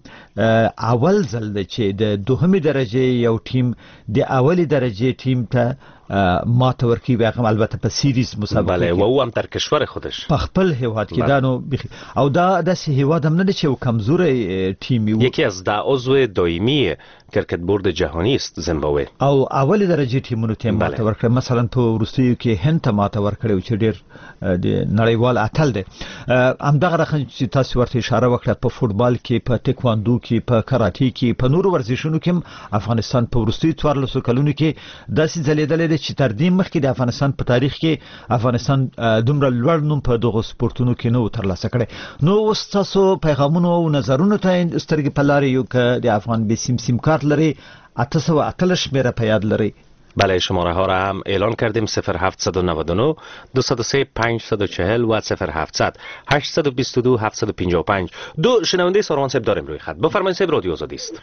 اول ځل ده چې د دوهمې درجې یو ټیم د اولې درجې ټیم ته ماته ورکی و البته په سیریز مسابقه و او هم در کشور خودش په خپل هیواد کې دانو او دا د هیواد هم نه چې یو کمزور تیمی و. یکی از 10 عضو دائمی کرکټ بورد جهانی است زیمبابوه او اول درجه ټیمونو ته ماته ورکړه. مثلا په وروستیو کې هند ته ماته ورکړه چې ډیر د نړیوال اتل دی. همدغه رقم چې تاسو ورته اشاره وکړه په فوتبال کې، په تکواندو کې، په کراټي کې، په نورو ورزشونو کې افغانستان په وروستیو 14 کلونو کې داسې ځلېدلې چې تر دې مخکې د افغانستان په تاریخ کې افغانستان دومره لوړ نوم په دغه سپورتونو کې نه و ترلاسه کړی. نو اوس تاسو پیغامونو او نظرونو ته سترګې په لارې یو که د افغان بي سیم کارت لري 800 شمیره په یاد لري. بله، شماره ها را هم اعلان کردیم 0799 203 540 و 0700 822 755. دو شنونده ساروان صاحب داریم روی خط. بفرمایید صاحب، رادیو آزادی است.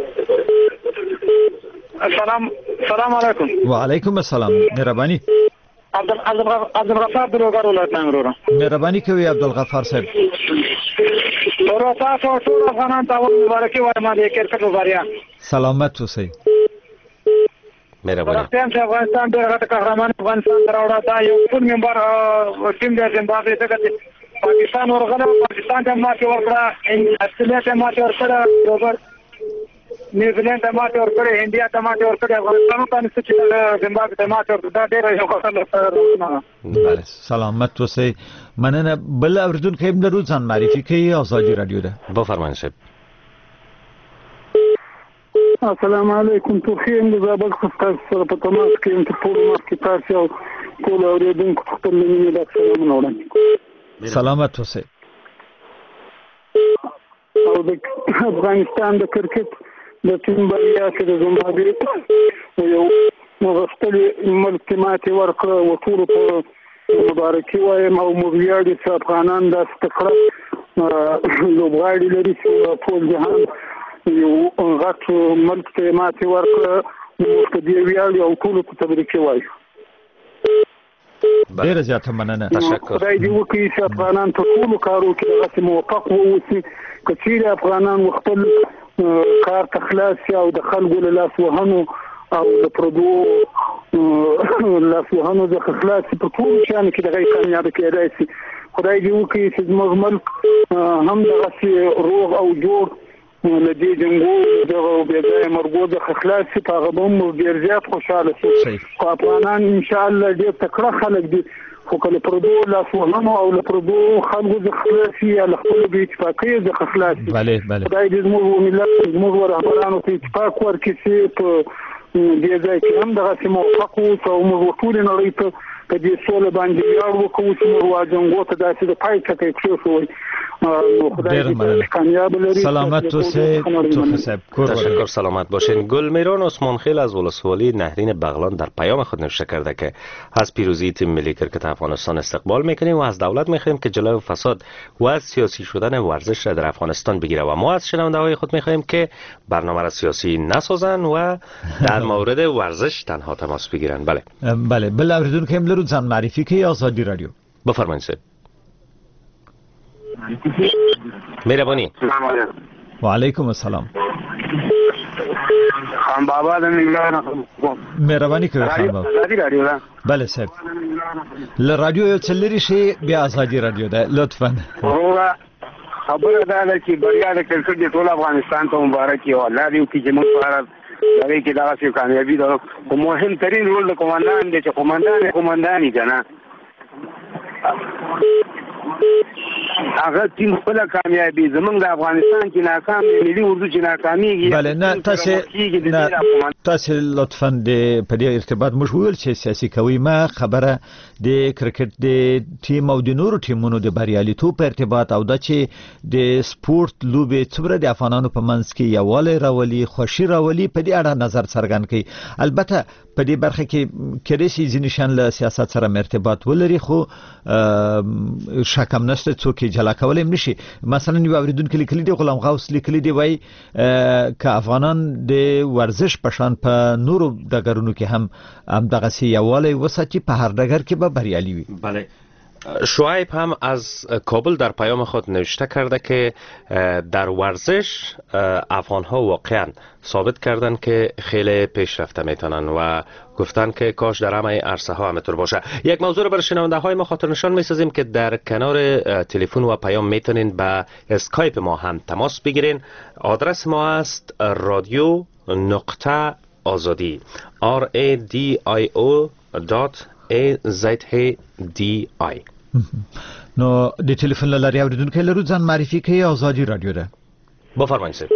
سلام علیکم. و علیکم السلام. مهربانی. عبدالغفار دلوګر ولایت ننګرهار. مهربانی کوي عبدالغفار صاحب. ورته تاسو ټول افغانان ته مبارکي وایم د کرکټ بریا. سلامت اوسئ. مهرباني. افغانستان ډېر غټ قهرمان افغانستان راوړا دا یو ټول ممبر ټیم د زیمبابوې څخه پاکستان ورغله، پاکستان ته ماتې ورکړه، استرالیا ته ماتې ورکړه، نیوزیلند ته ماتې ورکړه، انډیا ته ماتې ورکړه، افغانستان ته نشته چې زیمبابوې ته ماتې ورکړه. دا ډېر یو خطر. بله، سلامت اوسئ. مننه. بل اوریدونکو هم لرو، ځان معرفي کوي. آزادي رادیو ده. بفرمایئ صاحب. السلام علیکم. توخیم د زابل څخه سره په تماس کې یم چې ټول مخکې تاسو او ټول اوریدونکو خپل مینې د سلام وړاندې. سلامت اوسئ. او د افغانستان د کرکټ د ټیم بریا کې د زیمبابوې یو مغفتلې ملک ماتې ورکړه او ټول په مبارکي وایم او موږ چې افغانان د استقرار لوبغاړي لري چې ټول جهان یو غټ ملک ته ماتې ورکړه. موږ ته دې ویاړو او ټول ته تبریک وایو. ډېره زیاته مننه. تشکر. خدای دې وکړي چې افغانان په ټولو کارو کې دغسې موفق واوسي. که چیرې افغانان خپل کار ته خلاص شي او د خلکو له لاس وهنو او د پردو لاس وهنو څخه خلاص شي، په ټولو شیانو کې دغه کامیابه کېدای شي. خدای دې وکړي چې زموږ ملک هم دغسې روغ او جوړ لدې جنګو دغه بېځایه مرګو د خلاص شي په هغه به هم ډېر زیات خوشحاله شو. خو افغانان انشاءالله ډېر تکړه خلک دي، خو که له پردو لاسوهنو او له پردو خلکو څخه خلاص شي یا له خپلو بې اتفاقیو څخه خلاص شي، خدای دې زموږ ملت زموږ رهبرانو ته اتفاق ورکړي چې په دې ځای کې هم دغسې موفق اوسو او موږ ټولې نړۍ ته په دې سوله باندې ویاړ وکړو چې موږ جنګو ته داسې د پای ټکی کېښوئ. سلامت اوسید. تشکر، سلامت باشین. گلمیران عثمانخیل از ولسوالی نهرین بغلان در پیام خود نوشته کرده که از پیروزی تیم ملی کرکت افغانستان استقبال میکنیم و از دولت میخواهیم که جلوی فساد و از سیاسی شدن ورزش را در افغانستان بگیره و ما از شنونده های خود میخواهیم که برنامه را سیاسی نسازن و در مورد ورزش تنها تماس بگیرن. بله اوریدون که املرو زن معرفی که آزادی رادیو. بفرمایید سید. مهربانی. و علیکم السلام. خان بابا د نگران مهرباني کوي خان بابا. آزادی رادیو ده. بله صاحب. ل رادیو یو څلری شي بیا آزادی رادیو ده لطفا. وروره خبره ده چې بریا د کرکټ د ټول افغانستان ته مبارک وي. الله دې وکړي چې موږ سره دغه کې دا څه کامیابی ده. او مهم ترين رول د قومندان دی چې قومنداني کنه هغه تیم خپل کامیابی زمونږ د افغانستان کې ناکام ملي اردو چې ناکامیږي. بله نه تاسو لطفا د په دې ارتباط موږ ویل چې سیاسي کوي ما خبره د کرکټ د ټیم او د نورو ټیمونو د بریالیتوب په ارتباط او د چې د سپورت لوبې څومره د افغانانو په منځ کې یووالی راولي خوشي راولي په دې اړه نظر څرګند کړي. البته په دې برخه کې کېدای شي ځینې شیان له سیاست سره ارتباط ولري خو شک هم نشته څوک جلا کولای نشي. مثلا یو اوریدونکو لیکلي دی غلام غوث لیکلي دی وای ک افغانان د ورزش په شان په نورو ډګرونو کې هم دغه سیاواله وساتي په هر ډګر کې به بریالي وي. بله شعیب هم از کابل در پیام خود نوشته کرده که در ورزش افغان‌ها واقعا ثابت کردن که خیلی پیشرفته میتونن و گفتن که کاش در همه عرصه ها همینطور باشه. یک موضوع رو برای شنونده های ما خاطر نشان میسازیم که در کنار تلفن و پیام میتونین با اسکایپ ما هم تماس بگیرین. آدرس ما است رادیو نقطه آزادی radio.azadi. نو د ټلیفون لارې اوریدونکو لرو ځان معرفي کوي آزادی رادیو ده. بفرمایید سر.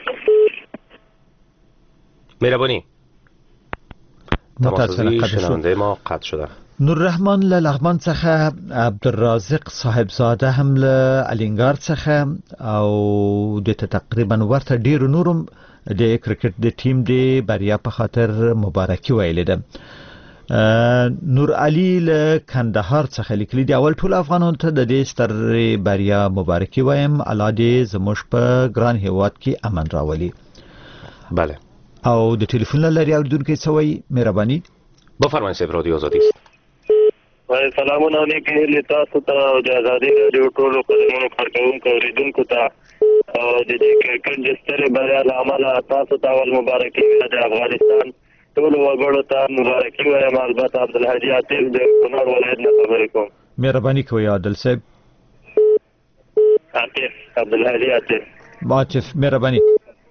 مهربانی. متاسفانه شنونده ما قطع شده. نور رحمان لغمان څخه عبدالرازق صاحبزاده هم له الینګار څخه او د تقریبا ورته ډیر نورم د کرکټ د ټیم د بریا په خاطر مبارکي ویلې ده. نور علي له کندهار څخه لیکلي دی اول ټول افغانانو ته د دې ستر بریا مبارکي وایم. الله دې زموږ په ګران هیواد کې امن راولي. بله او د ټلیفون لارې اوریدونکو څه وایي مهرباني. بفرمایئ صاحب رادیو آزادی است. سلامونه علیکم تاسو ته او د آزادی رادیو ټولو قدمونو کارکونکو اوریدونکو ته او د دې کرکټ د ستر بریا له امله تاسو ته اول مبارکي د افغانستان ټول وګړو ته مبارکي وایم. البته عبدالهادي عاطف د کونړ ولایت نه خبرې کوم. مهرباني کوئ عادل صاحب. عبدالهادي عاطف مهرباني.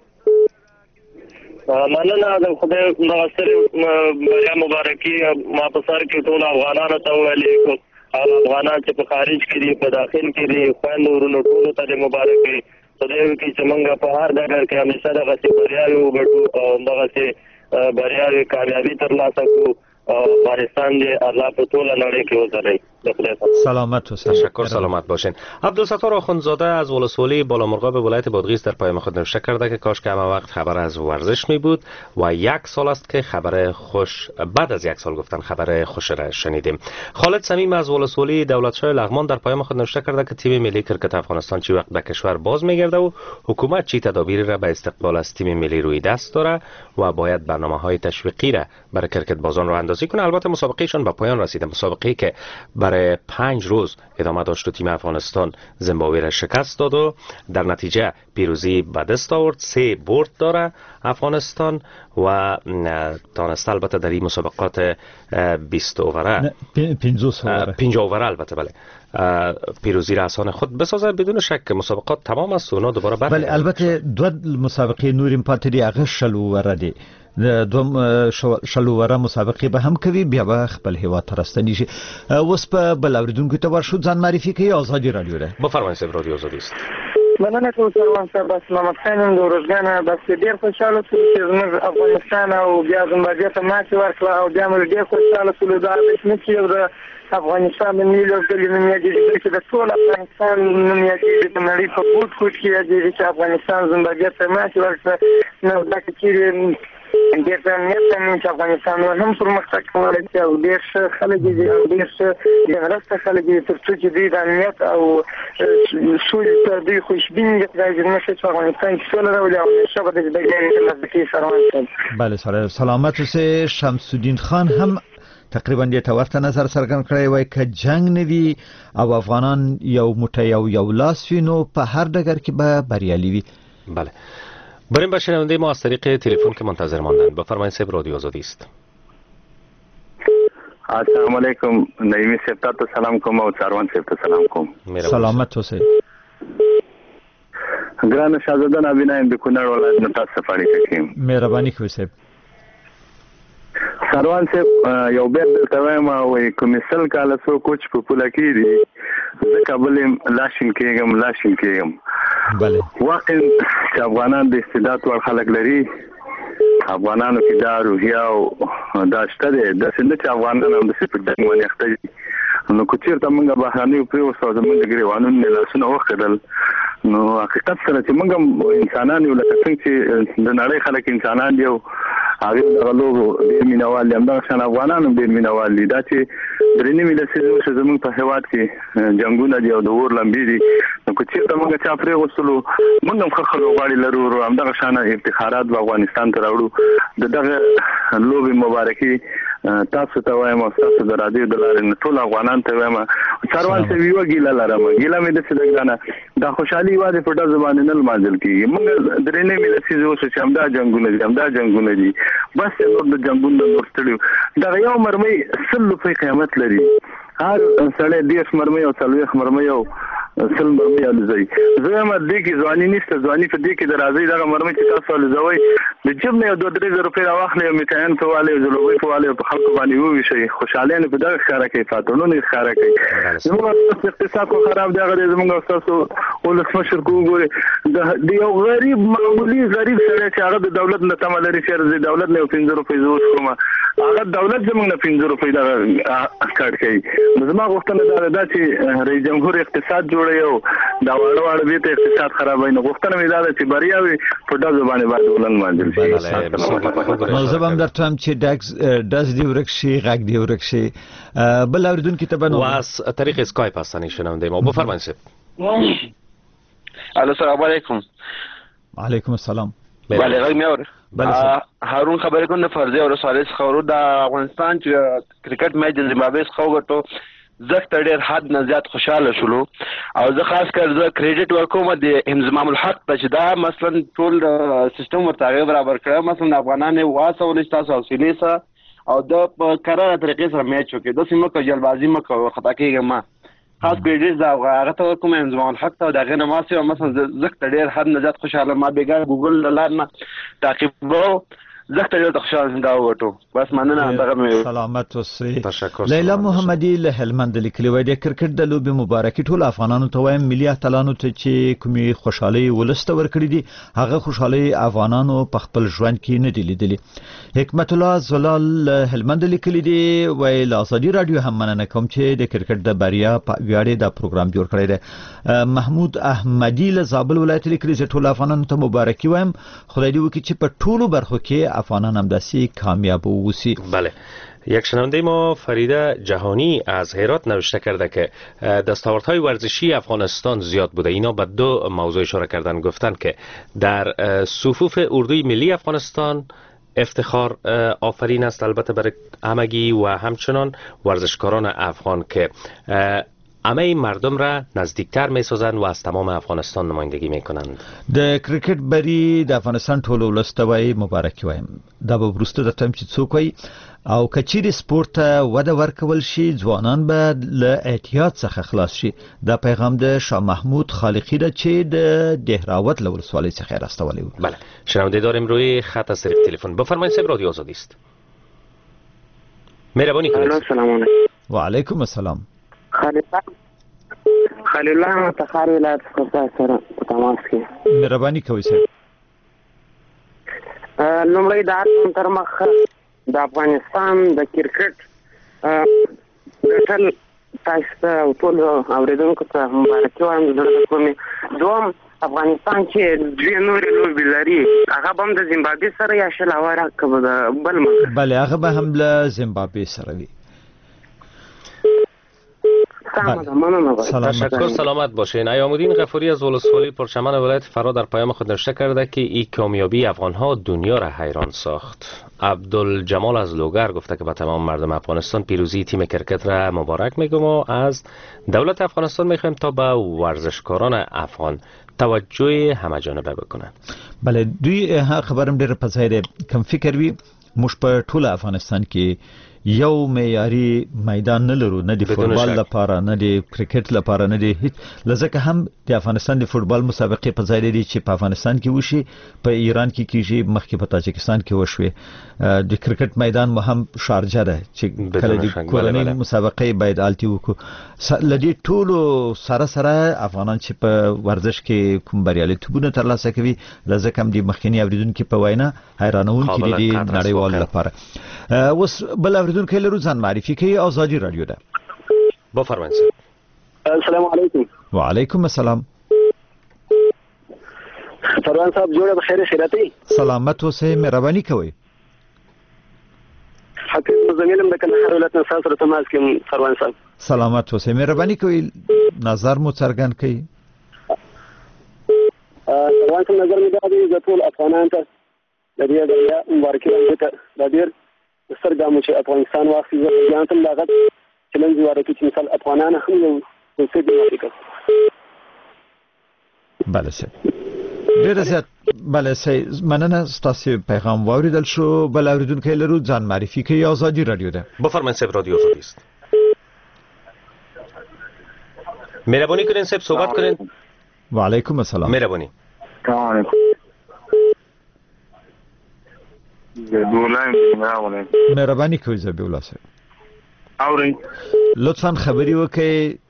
مننه د خدای نوستر بریا مبارکي ما په سر کې ټول افغانانو ته ویلې او افغانان چې په خارج کې دي په داخل کې دي خويندو ورونو ټول ته مبارکي. خدای وکړي چې موږ په هر ډګر کې همیشه دغه بریاوې وګټو او دغه بریاوې کامیابی ترلاسه کړو. افغانستان دې الله په ټول نړۍ کې وځلوي. سلامت و تشکر. سلامت باشین. عبدالستار آخوندزاده از ولسوالی بالامرغاب ولایت بادغیس در پیام خود نوشته کرده که کاش که همه وقت خبر از ورزش می بود و 1 سال است که خبر خوش بعد از 1 سال گفتن خبر خوش را شنیدیم. خالد صمیم از ولسوالی دولتشاه لغمان در پیام خود نوشته کرده که تیم ملی کرکت افغانستان چی وقت به کشور باز میگرده و حکومت چی تدابیری را به استقبال از تیم ملی روی دست داره و باید برنامه‌های تشویقی را برای کرکت بازان راه‌اندازی کنه. البته مسابقهشان به پایان رسیده. مسابقه‌ای که برای 5 روز ادامه داشت و تیم افغانستان زیمبابوه را شکست داد و در نتیجه پیروزی به دست آورد. 3 برد داره افغانستان و تانسته البته در این مسابقات 20 اووره 50 اووره البته بله پیروزی را آسان خود بسازه. بدون شک مسابقات تمام است و اونا دوباره بله البته دو مسابقه نوریم پاتې دی هغه شلو وره دی دوم شلو وره مسابقه به هم کوي بیا به خپل هیواد ته راستنی شي. اوس په بل اوریدونکو ته ورشو ځان معرفي کوي آزادي رادیو ده. بفرمایئ صاحب رادیو آزادی است. مننه کوم سروان صاحب اسلام خان د ورځګانه بس ډیر خوشاله شوم چې زموږ افغانستان او بیا زموږ ته ماتې ورکړه او بیا موږ ډیر خوشاله شوم دا چې د افغانستان د ملي لوبډلې نوم یادېږي چې د ټول افغانستان نوم یادېږي د نړۍ په کوټ کوټ کې یادېږي چې افغانستان زموږ ته ماتې ورکړه. نو دا چې ډېر ځانګړی چې افغانستان هم پرمختګ کولی شي او ډېر ښه خلک دي او ډېر ښه مرسته خلک دي تر څو چې دوی د امنیت او سولې ته دوی خوشبین دي. خدای دې وکړي چې افغانستان کې سوله راولي او همیشه به د ګډ ترلاسه کوي. سروان صاحب بله سره سلامت اوسئ. شمس الدین خان هم تقریبا دې ته ورته نظر څرګند کړی وای که جنگ نه وي او افغانان یو موټی او یو لاس وي نو په هر ډګر کې به بریالي وي. بله بریم به شنونده ما از طریق تلفن که منتظر ماندن. بفرمایید صاحب رادیو آزادی است. السلام علیکم نعیمی صاحب ته سلام کوم او سروان صاحب ته سلام کوم. سلامت اوسئ. ګران شاهزاده نابینایم د کونړ ولایت نه تاسو ته اړیکه کوم. مهرباني کوئ صاحب. سروان صاحب یو بیا دلته وایم وایي کومې سل کاله څو کوچ په پوله کېږي زه کابل یم لاشین کېږم. بله واقعا چې افغانان د استعداد وړ خلک لري افغانانو کې دا روحیه او دا شته دی داسې نه چې افغانان همداسې په جنګ باندې اخته دي. نو که چېرته موږ بهرنیو پرېوستو او زموږ د ګرېوانونو نه لاسونه وښودل نو حقیقت سره چې موږ هم انسانان یو لکه څنګه چې د نړۍ خلک انسانان دي او هغه دغه لوبو ډېر مینوال دي همدغه شان افغانان هم ډېر مینوال دي. دا چې درې نیمې لسیزې وشوه زموږ په هېواد کې جنګونه دي او د اور لمبې دي نو که چېرته موږ چا پرېغوستلو موږ هم ښه ښه لوبغاړي لرو همدغه شانه افتخارات به افغانستان ته راوړو. د دغه لوبې مبارکي تاسو ته وایم او تاسو د رادیو د لارې ټول افغانان ته وایم. سروان صاحب یوه ګیله لرم ګیله مې داسې ده ګرانه دا خوشحالي یوازې په ډزو باندې نه لمانځل کېږي. موږ درې نیمې لسیزې وشوه چې همدا جنګونه دي بس نور د جنګونو نور ستړي دغه یو مرمۍ 100 روپۍ قیمت لري. هر سړی 10 مرمۍ او 40 مرمۍ او 100 مرمۍ الوزي. زه هم دې کې ځواني نشته ځواني په دې کې د راځي دغه مرمۍ چې تاسو الوزوي د جیب نه 2-3 روپۍ راواخلې او میټاین په والي او زلوبۍ په والي په خلکو باندې وویشي خوشاله نه په دغه ښکارا کوي فاتونو ښکارا کوي. زموږ اقتصاد خو خراب دی هغه زموږ تاسو ولسمشر کوګوري د یو غریب معمولی غریب سره چې هغه د دولت نه تمه لري چې د دولت نه 15 روپۍ زوس کومه هغه دولت زموږ نه 15 روپۍ دا کار کوي. زما غوښتنه دا چې رئیس جمهور اقتصاد جوړ یو دا وړ به ته اقتصاد خرابوي نو غوښتنه مې دا چې بریاوي په دغه باندې باندې ولن مانځل شي. موضوع هم درته چې داس دی ورکشي غږ دی ورکشي بل اوریدونکو ته بنو واس طریق اسکایپ هستن شنونده ما بفرمایید صاحب. السلام علیکم. وعلیکم السلام. بله غږ مې اوري. هارون خبرې کوم د فرضي او رسالې څخه ورو د افغانستان چې کرکټ میچ د زیمبابوې څخه وګټو زه ډېر حد نه زیات خوشاله شولو او زه خاص کر زه کریډټ ورکوم د انضمام الحق ته چې دا مثلا ټول سیستم ورته برابر کړی مثلا افغانان واسه ولې تاسو حوصلې سره او د قراره طریقې سره میچ وکړي د سیمه کې جلبازي مکو خطا کېږي ما خاص کریډټ دا هغه ته کوم انضمام الحق ته دا غنه ما سي مثلا زه ډېر حد نه زیات خوشاله ما بیګا ګوګل لار نه تعقیبو زخته یو تخشان دا وټو بس مننه دغه سلامت اوسئ. لیلا محمدي له هلمند لیکلي وای د کرکټ د لوبي مبارکي ټول افغانانو ته وایم ملي اتلانو ته چې کومي خوشحالي ولسته ورکړي دي هغه خوشحالي افغانانو په خپل ژوند کې نه دي لیدلي. حکمت الله زلال هلمند لیکلي دي وای له آزادي رادیو هم مننه کوم چې د کرکټ د بریا په ویاړې دا پروګرام جوړ کړی دی. محمود احمدي له زابل ولایت لیکلي چې ټول افغانانو ته مبارکي وایم خدای دې وکړي چې په ټولو برخو کې افغانان هم دستی کامیاب ووسی. بله یک شنونده ما فریده جهانی از هرات نوشته کرده که دستاوردهای ورزشی افغانستان زیاد بوده. اینا به دو موضوع اشاره کردن گفتن که در صفوف اردوی ملی افغانستان افتخار آفرین است البته برای همگی و همچنان ورزشکاران افغان که همه مردم را نزدیکتر می‌سازند و از تمام افغانستان نمایندگی می‌کنند. د کرکټ بری د افغانستان ټولو ولستوي مبارکي وایم. دا به ورسته د تم چې څوک وي او کچيري سپورت ته وده ورکول شي ځوانان به له احتیاط څخه خلاص شي. دا پیغام د شاه محمود خالقی د چې د دهراوت له ولسوالۍ څخه راستولی و. بله شنونده داریم روی خط از طریق تلفن. بفرمایید صاحب رادیو آزادی است. مهربانی کنید. سلام علیکم. و علیکم السلام. خلیل الله متخار ولایت څخه سره په تماس کې. مهرباني کوئ صاحب. لومړی د اتم تر مخ د افغانستان د کرکټ ګټل تاسو ته ټول اوریدونکو ته مبارکي وایم. د کومې دوم افغانستان چې دوی نورې لوبې لري هغه به هم د زیمبابوې سره یا شل اواره که به د بل ملک بله هغه به هم له زیمبابوې سره وي. تشکر سلامت باشین. ایامالدین غفوری از ولسوالی پرچمن ولایت فرا در پیام خود نوشته کرده که این کامیابی افغان‌ها دنیا را حیران ساخت. عبدالجمال از لوگر گفته که به تمام مردم افغانستان پیروزی تیم کرکت را مبارک میگم و از دولت افغانستان میخوایم تا به ورزشکاران افغان توجه همه جانبه بکنن. بله دوی خبرم ډېر په ځای دی کم فکر وي موږ په ټول افغانستان کې یو معیاري میدان نه لرو، نه د فوتبال لپاره نه د کرکټ لپاره نه د هیڅ. لزکه هم د افغانستان د فوتبال مسابقې په ځای لري چې په افغانستان کې وشي، په ایران کې کیږي، مخکې په تاجکستان کې وشوي. د کرکټ میدان مو هم شارجه ده چې کله د کورنۍ مسابقې باید آلتي وکړو. لدې ټولو سره سره افغانان چې په ورزش کې کوم بریالیتوبونه ترلاسه کوي، لزکه هم د مخکنی اوریدونکو په وینا حیرانونکي دي د نړیوال لپاره. اوس بل اوریدونکو لرو ځان معرفي کوي. آزادی رادیو ده. بفرمایئ. السلام علیکم. و علیکم السلام. سروان صاحب جوړه بخیر خیراتی. سلامت اوسئ، مهرباني کوئ. حقیقت مزمنم د کندهار ولایت نه سره تماس کوم سروان صاحب. سلامت اوسئ، مهرباني کوئ، نظر مو څرګند کړئ. سروان صاحب نظر مې دا دی د ټول افغانانو ته د دې د مبارکي ورکړه د ډیر سترګامو چې افغانستان واخلي زه ځان ته لاغت چیلنج ورکړي چې مثال افغانان هم یو څه دی ورکړي. بله سه ډیر زیات بله سه مننه ستاسو پیغام واوریدل شو. بل اوریدونکو لرو ځان معرفي کوي. آزادی رادیو ده. بفرمایئ صاحب رادیو آزادی است. مهربانی کنین صاحب صحبت کنین. و علیکم السلام. مهربانی. مهرباني کوئ زبی الله صاحب. اورئ لطفاً خبري وکړئ.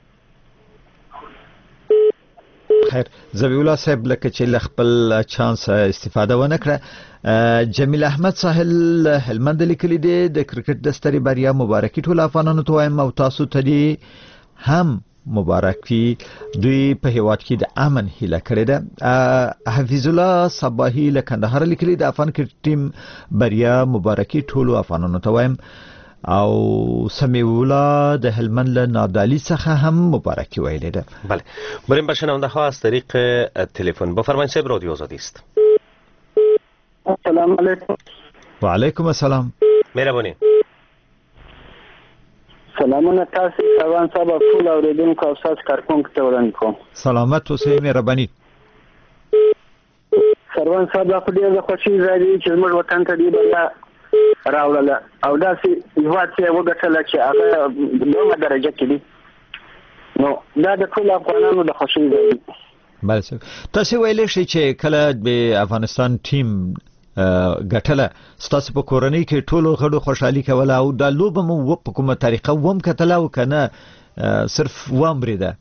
خیر زبی الله صاحب لکه چې خپل چانس استفاده ونه کړه. جمیل احمد ساحل هلمند لیکلی دی د کرکټ د ستري بریا مبارکي ټول افغانانو ته وایم او تاسو ته دی هم مبارکي. دوی په هیواد کې د امن هیله کړې ده. حفیظ الله صباحي له کندهار لیکلي د افغان کرکټ ټیم بریا مبارکي ټولو افغانانو ته وایم او سمیع الله د هلمند له نادالی څخه هم مبارکي ویلې ده. بله بریم به شنونده ها از طریق تلفن. بفرمایید صاحب رادیو آزادی است. السلام علیکم. و علیکم السلام. مهربانی. سلامونه تاسو سروان صاحب ټول اوریدونکو او تاسو کارکونکو ته وړاندې کوم. سلامت اوسئ، مهرباني. سروان صاحب دا خو ډېر د خوښۍ ځای دی چې زموږ وطن ته دې بریا راوړله او داسې هېواد چې وګټله چې هغه دومره درجه کې دي، نو دا د ټولو افغانانو د خوښۍ ځای دی. بله تاسو ویلی شئ چې کله د افغانستان ټیم ګټله ستاسو په کورنۍ کې ټولو غړو خوشحالي کوله او دا لوبه مو په کومه طریقه وم کتله او که نه صرف وام بریده؟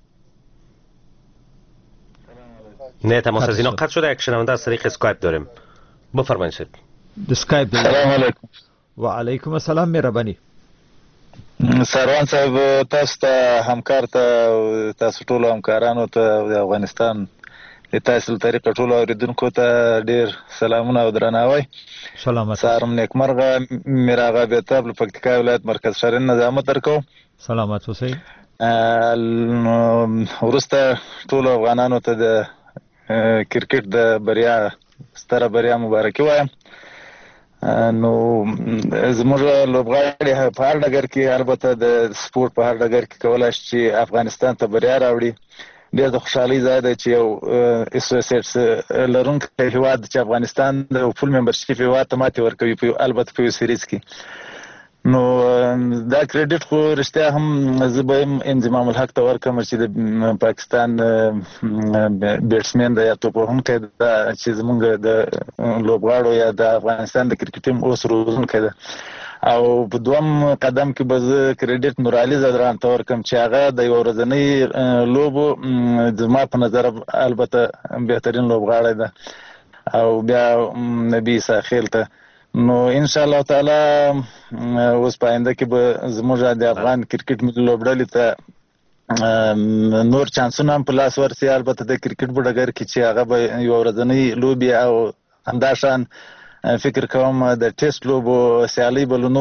نه تماس از اینا قطع شده. یک شنونده از طریق اسکایپ داریم. بفرمایید. اسکایپ. سلام علیکم. و علیکم السلام. مهرباني. سروان صاحب تاسو ته همکار ته تاسو ټول همکارانو ته د افغانستان د تاسو طریقه ټول اوریدونکو ته ډیر سلامونه او درناوی. سلامت. سارم نیکمرغه میراغه بیتاب پکتیکا ولایت مرکز شهر نظامت درکو. سلامت اوسئ. ورسته ټول افغانانو ته د کرکټ د بریا ستره بریا مبارکي وایم. نو زموږ لوبغاړي په هر ډګر کې البته د سپورت په هر ډګر کې کولای شي چې افغانستان ته بریا راوړي. ډېر د خوشحالۍ ځای دی چې یو اسوسییټس لرونکی هیواد چې افغانستان د فول ممبرشپ هیواد ته ماتې ورکوي البته په یو سیریز کې. نو دا کریډټ خو رښتیا هم زه به انضمام الحق ته ورکړم چې د پاکستان بیټسمین دی یا توپوهونکی ده چې زموږ د لوبغاړو یا د افغانستان د کرکټ ټیم اوس روزونکی ده. او په دوم قدم کې به زه کریډټ نورعلي زدران ته ورکړم چې هغه د یو ورځنۍ لوبو زما په نظر البته بهترین لوبغاړی ده. او بیا نبی ساخیل ته. نو ان شاء الله تعالی اوس پاینده کې به زموږ د افغان کرکټ ملي لوبډلې ته نور چانسونه هم په لاس ورسي. البته د کرکټ په ډګر کې چې هغه به یو ورځنۍ لوبې او همداشان فکر کوم د ټیسټ لوبو سیالي به له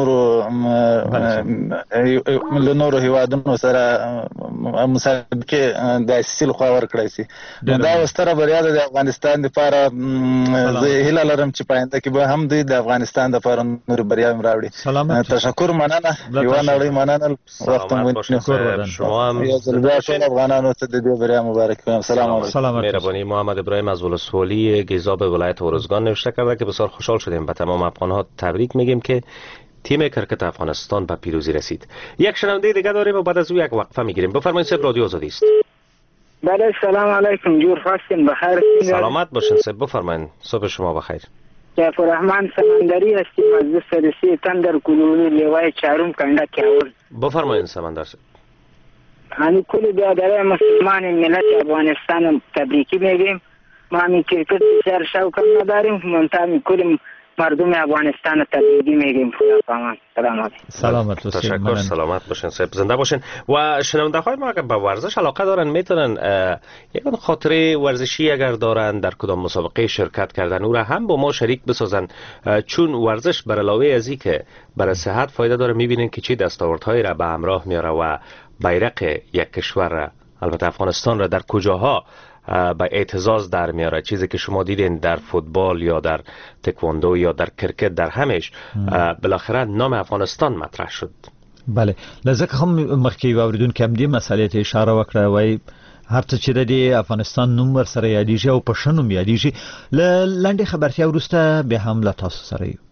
نورو هیوادونو سره مسابقې د ICC لخوا ورکړی شي. دا ستره بریا ده د افغانستان لپاره. زه هیله لرم چې په آینده کې به هم دوی د افغانستان لپاره نور بریاوې راوړي. تشکر، مننه، یوه نړۍ مننه. وخت مو یو ځل بیا ټول افغانانو ته د دې بریا مبارک وایم. سلام علیکم. مهربانی. محمد ابراهیم از ولسوالی گیزاب ولایت ارزگان نوشته کرده که بسیار خوشحال شدیم. به تمام افغان‌ها تبریک میگیم که تیم کرکت افغانستان به پیروزی رسید. یک شنونده دیگه داریم و بعد از او یک وقفه میگیریم. بفرمایید صاحب، رادیو آزادی است. بله، سلام علیکم. جور خواستین بخیر. سلامت باشین صاحب، بفرمایید. صبح شما بخیر. جعفر الرحمن سمندری هستیم از سرسی تندر کلونی لیوای چهارم کنده کیاول. بفرمایید سمندر صاحب. همین کل برادرای مسلمان ملت افغانستان تبریکی میگیم. ما همین کرکت بسیار شوق نداریم. منتها کل مردم افغانستان تبریکی میگیم. سلامت باشین. تشکر، سلامت باشین صاحب، زنده باشین. و شنونده های ما اگر به ورزش علاقه دارن میتونن یک خاطره ورزشی اگر دارن در کدام مسابقه شرکت کردن او را هم با ما شریک بسازن، چون ورزش بر علاوه از این که برای صحت فایده داره میبینین که چه دستاوردهایی را به همراه میاره و بیرق یک کشور را، البته افغانستان را، در کجاها به اعتزاز در میاره. چیزی که شما دیدین در فوتبال یا در تکواندو یا در کرکت، در همش بالاخره نام افغانستان مطرح شد. بله، لذا هم مخکې واوریدونکو هم دې مسالې ته اشاره وکړه، وای هر څه چې د افغانستان نوم ور سره یادېږي او په شنوم یادېږي. لنډې خبرتیا وروسته به هم له تاسو سره یو.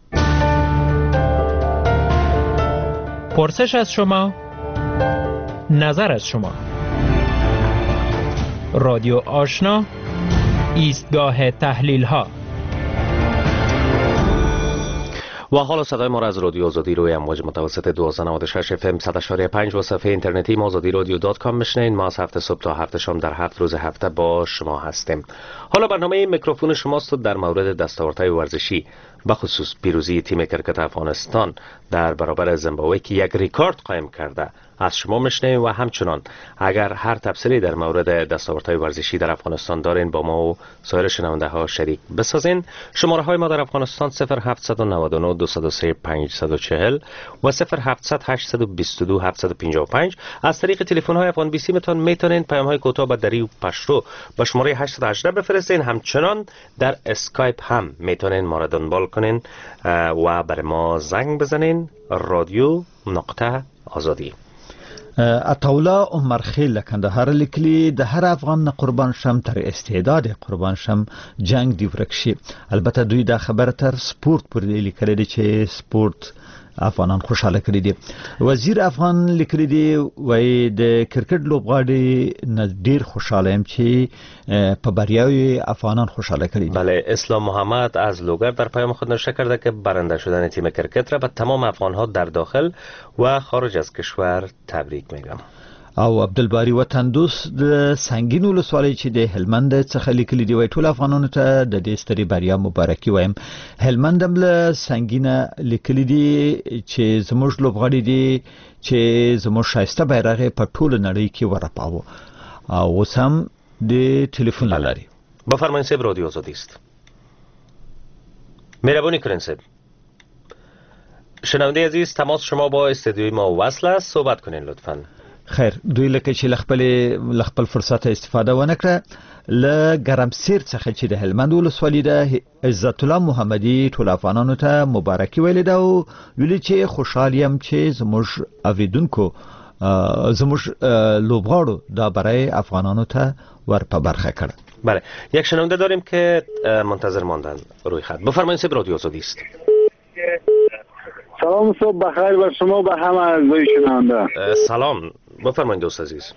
پرسش از شما، نظر از شما. رادیو آشنا، ایستگاه تحلیل ها. و حالا صدای ما را از رادیو آزادی روی امواج متوسط 1296 FM 100.5 و صفحه اینترنتی ما azadirodio.com میشنین. ما از هفته صبح تا هفته شام در 7 روز هفته با شما هستیم. حالا برنامه میکروفون شماست در مورد دستاوردهای ورزشی، بخصوص پیروزی تیم کرکت افغانستان در برابر زیمبابوه که یک ریکورد قائم کرده از شما میشنیم. و همچنان اگر هر تبصری در مورد دستاوردهای ورزشی در افغانستان دارین با ما و سایر شنونده ها شریک بسازین. شماره های ما در افغانستان 0799 203 540 و 0700 822 755. از طریق تلفن های افغان بی سی میتونین پیام های کوتاه به دری و پشتو به شماره 818 بفرستین. همچنان در اسکایپ هم میتونین ما را دنبال کنین و برای ما زنگ بزنین. رادیو نقطه آزادی. عطاولا عمر خیل کندهار لیکلی د هر افغان قربان شم تر استعداد قربان شم جنگ دی ورکشي. البته دوی دا خبر تر سپورت پر لیکل دي چې سپورت افغانان خوشاله کړي دي. وزیر افغان لیکلی دی وای د کرکټ لوبغاړي ډیر خوشاله ام چې په بریاوی افغانان خوشاله کړي. بله، اسلام محمد از لوگر در پیام خود نوشته کرده که برنده شدن تیم کرکت را به تمام افغانها در داخل و خارج از کشور تبریک میگم. او عبدالباری وطن دوست د سنگین ولسوالۍ چې د هلمند څخه لیکلي دی، وای ټول افغانانو ته د دې ستري بریا مبارکي وایم. هلمند هم له سنگینه لیکلي دی چې زموږ لوبغاړي دي چې زموږ شایسته بیرغ په ټول نړۍ کې ورپاوه. او اوس هم د ټلیفون لري. بفرمایید صاحب، رادیو آزادی است. مهربانی کنین صاحب. شنونده عزیز، تماس شما با استودیوی ما وصل است، صحبت کنین لطفاً. خیر دوی لکه چې لخپل فرصت استفاده ونکړه ل ګرمسیر څخه چې د هلمند ولسوالۍ د عزت الله محمدي ټول افغانانو ته مبارکي ویلې ده او ویلي چې خوشحالیم چې زموږ اوریدونکو زموږ لوبغاړو دا برای افغانانو ته ور په برخه کړ. بله یک شنونده داریم که منتظر ماندن روی خط. بفرمایید سب رادیو آزادی است. سلام صبح بخیر بر شما به همه اعضای شنونده. سلام بفرمایید دوست عزیز.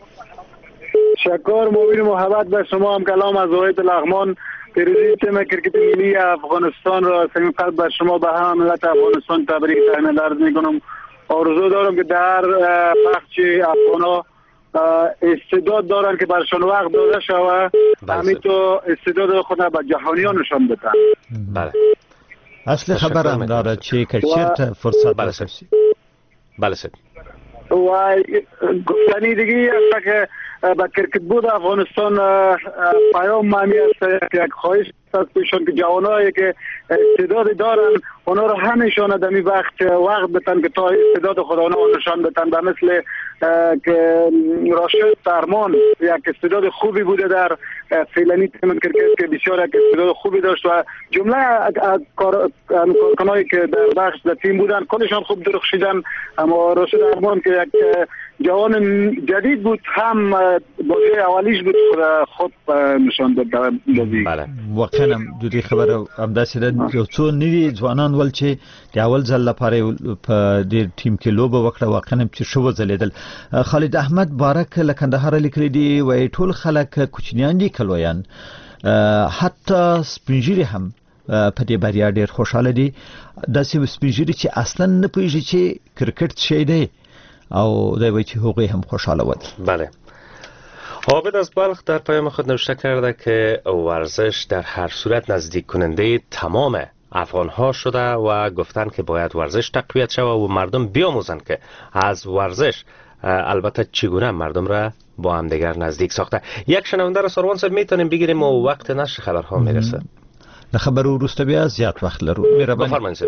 شکر مبین محبت به شما هم کلام از وحید لغمان پیروزی تیم کرکت ملی افغانستان را صمیم قلب به شما به همه ملت افغانستان تبریک تهنیت عرض میکنم. آرزو دارم که در بخش افغانا استعداد دارن که برشان وقت داده شود همینطور استعداد خود به جهانیان نشان بدن. بله اصل خبرم داره چه کشت فرصت برسید. بله سید و گفتنی دیگه است که با کرکت بود افغانستان پیام معنی است یک خواهش است پیشان که جوانایی که استعداد دارن اونا رو همیشان در این وقت بتن که تا استعداد خود اونا نشان بدن. به مثل که راشد فرمان یک استعداد خوبی بوده در فعلانی تیم کرکت که بسیار یک استعداد خوبی داشت و جمله کارکنایی که در بخش در تیم بودن کلشان خوب درخشیدن. اما راشد فرمان که یک جوان جدید بود هم بازی اولیش بود خود نشان داد. بله واقعا د دې خبره همداسې ده یو څو نوي ځوانان ول چې د اول ځل لپاره په دې ټیم کې لوبه وکړه واقعا چې شو ځلیدل. خالد احمد بارک له کندهار لیکلي دی وای ټول خلک کوچنیان دي کلویان حتی سپینجری هم په دې بریا ډیر خوشاله دي. داسې سپینجری چې اصلا نه پوهیږي چې کرکټ شي دی او دوی چې هغوی هم خوشاله ول. بله عابد از بلخ در پیام خود نوشته کرده که ورزش در هر صورت نزدیک کننده تمام افغان ها شده و گفتن که باید ورزش تقویت شود و مردم بیاموزند که از ورزش البته چگونه مردم را با هم دیگر نزدیک ساخته. یک شنونده را سروان صاحب میتونیم بگیریم و وقت نشر خبرها میرسه. نه خبر او روسته بیا زیاد وقت لرو. بفرمایید.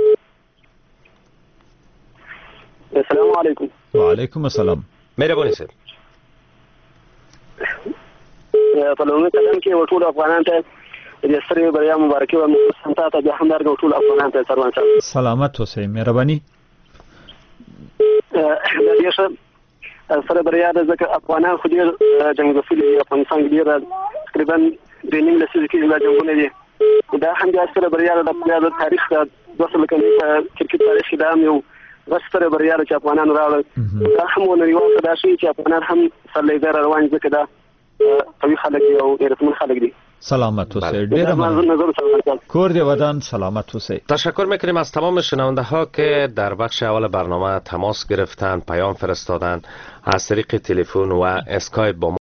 السلام علیکم. و علیکم السلام. مهرباني صاحب. په لومړي قدم کې ټول افغانان ته د سترې بریا مبارکي او سنتا ته هم درګو ټول افغانان ته سروان صاحب. سلامت اوسئ مهرباني. د دې سره بریا د ځکه افغانان خو دې جنگ وسلې افغانستان کې ډیر تقریبا د نیم لسیزه کې د جنگونه دي. دا هم د سره بریا د تاریخ د وصل کې کرکټ تاریخ کې دا یو غستره بریا چې افغانان راغلل. دا هم ونیوه دا شي چې افغانان هم سرلیدار روان ځکه دا قوي خلک دي او ډېر خلک دي. سلامت اوسئ. ډېر ممنون. کور دی ودان سلامت اوسئ. تشکر میکنیم از تمام شنونده ها که در بخش اول برنامه تماس گرفتن، پیام فرستادن، از طریق تلفن و اسکایپ با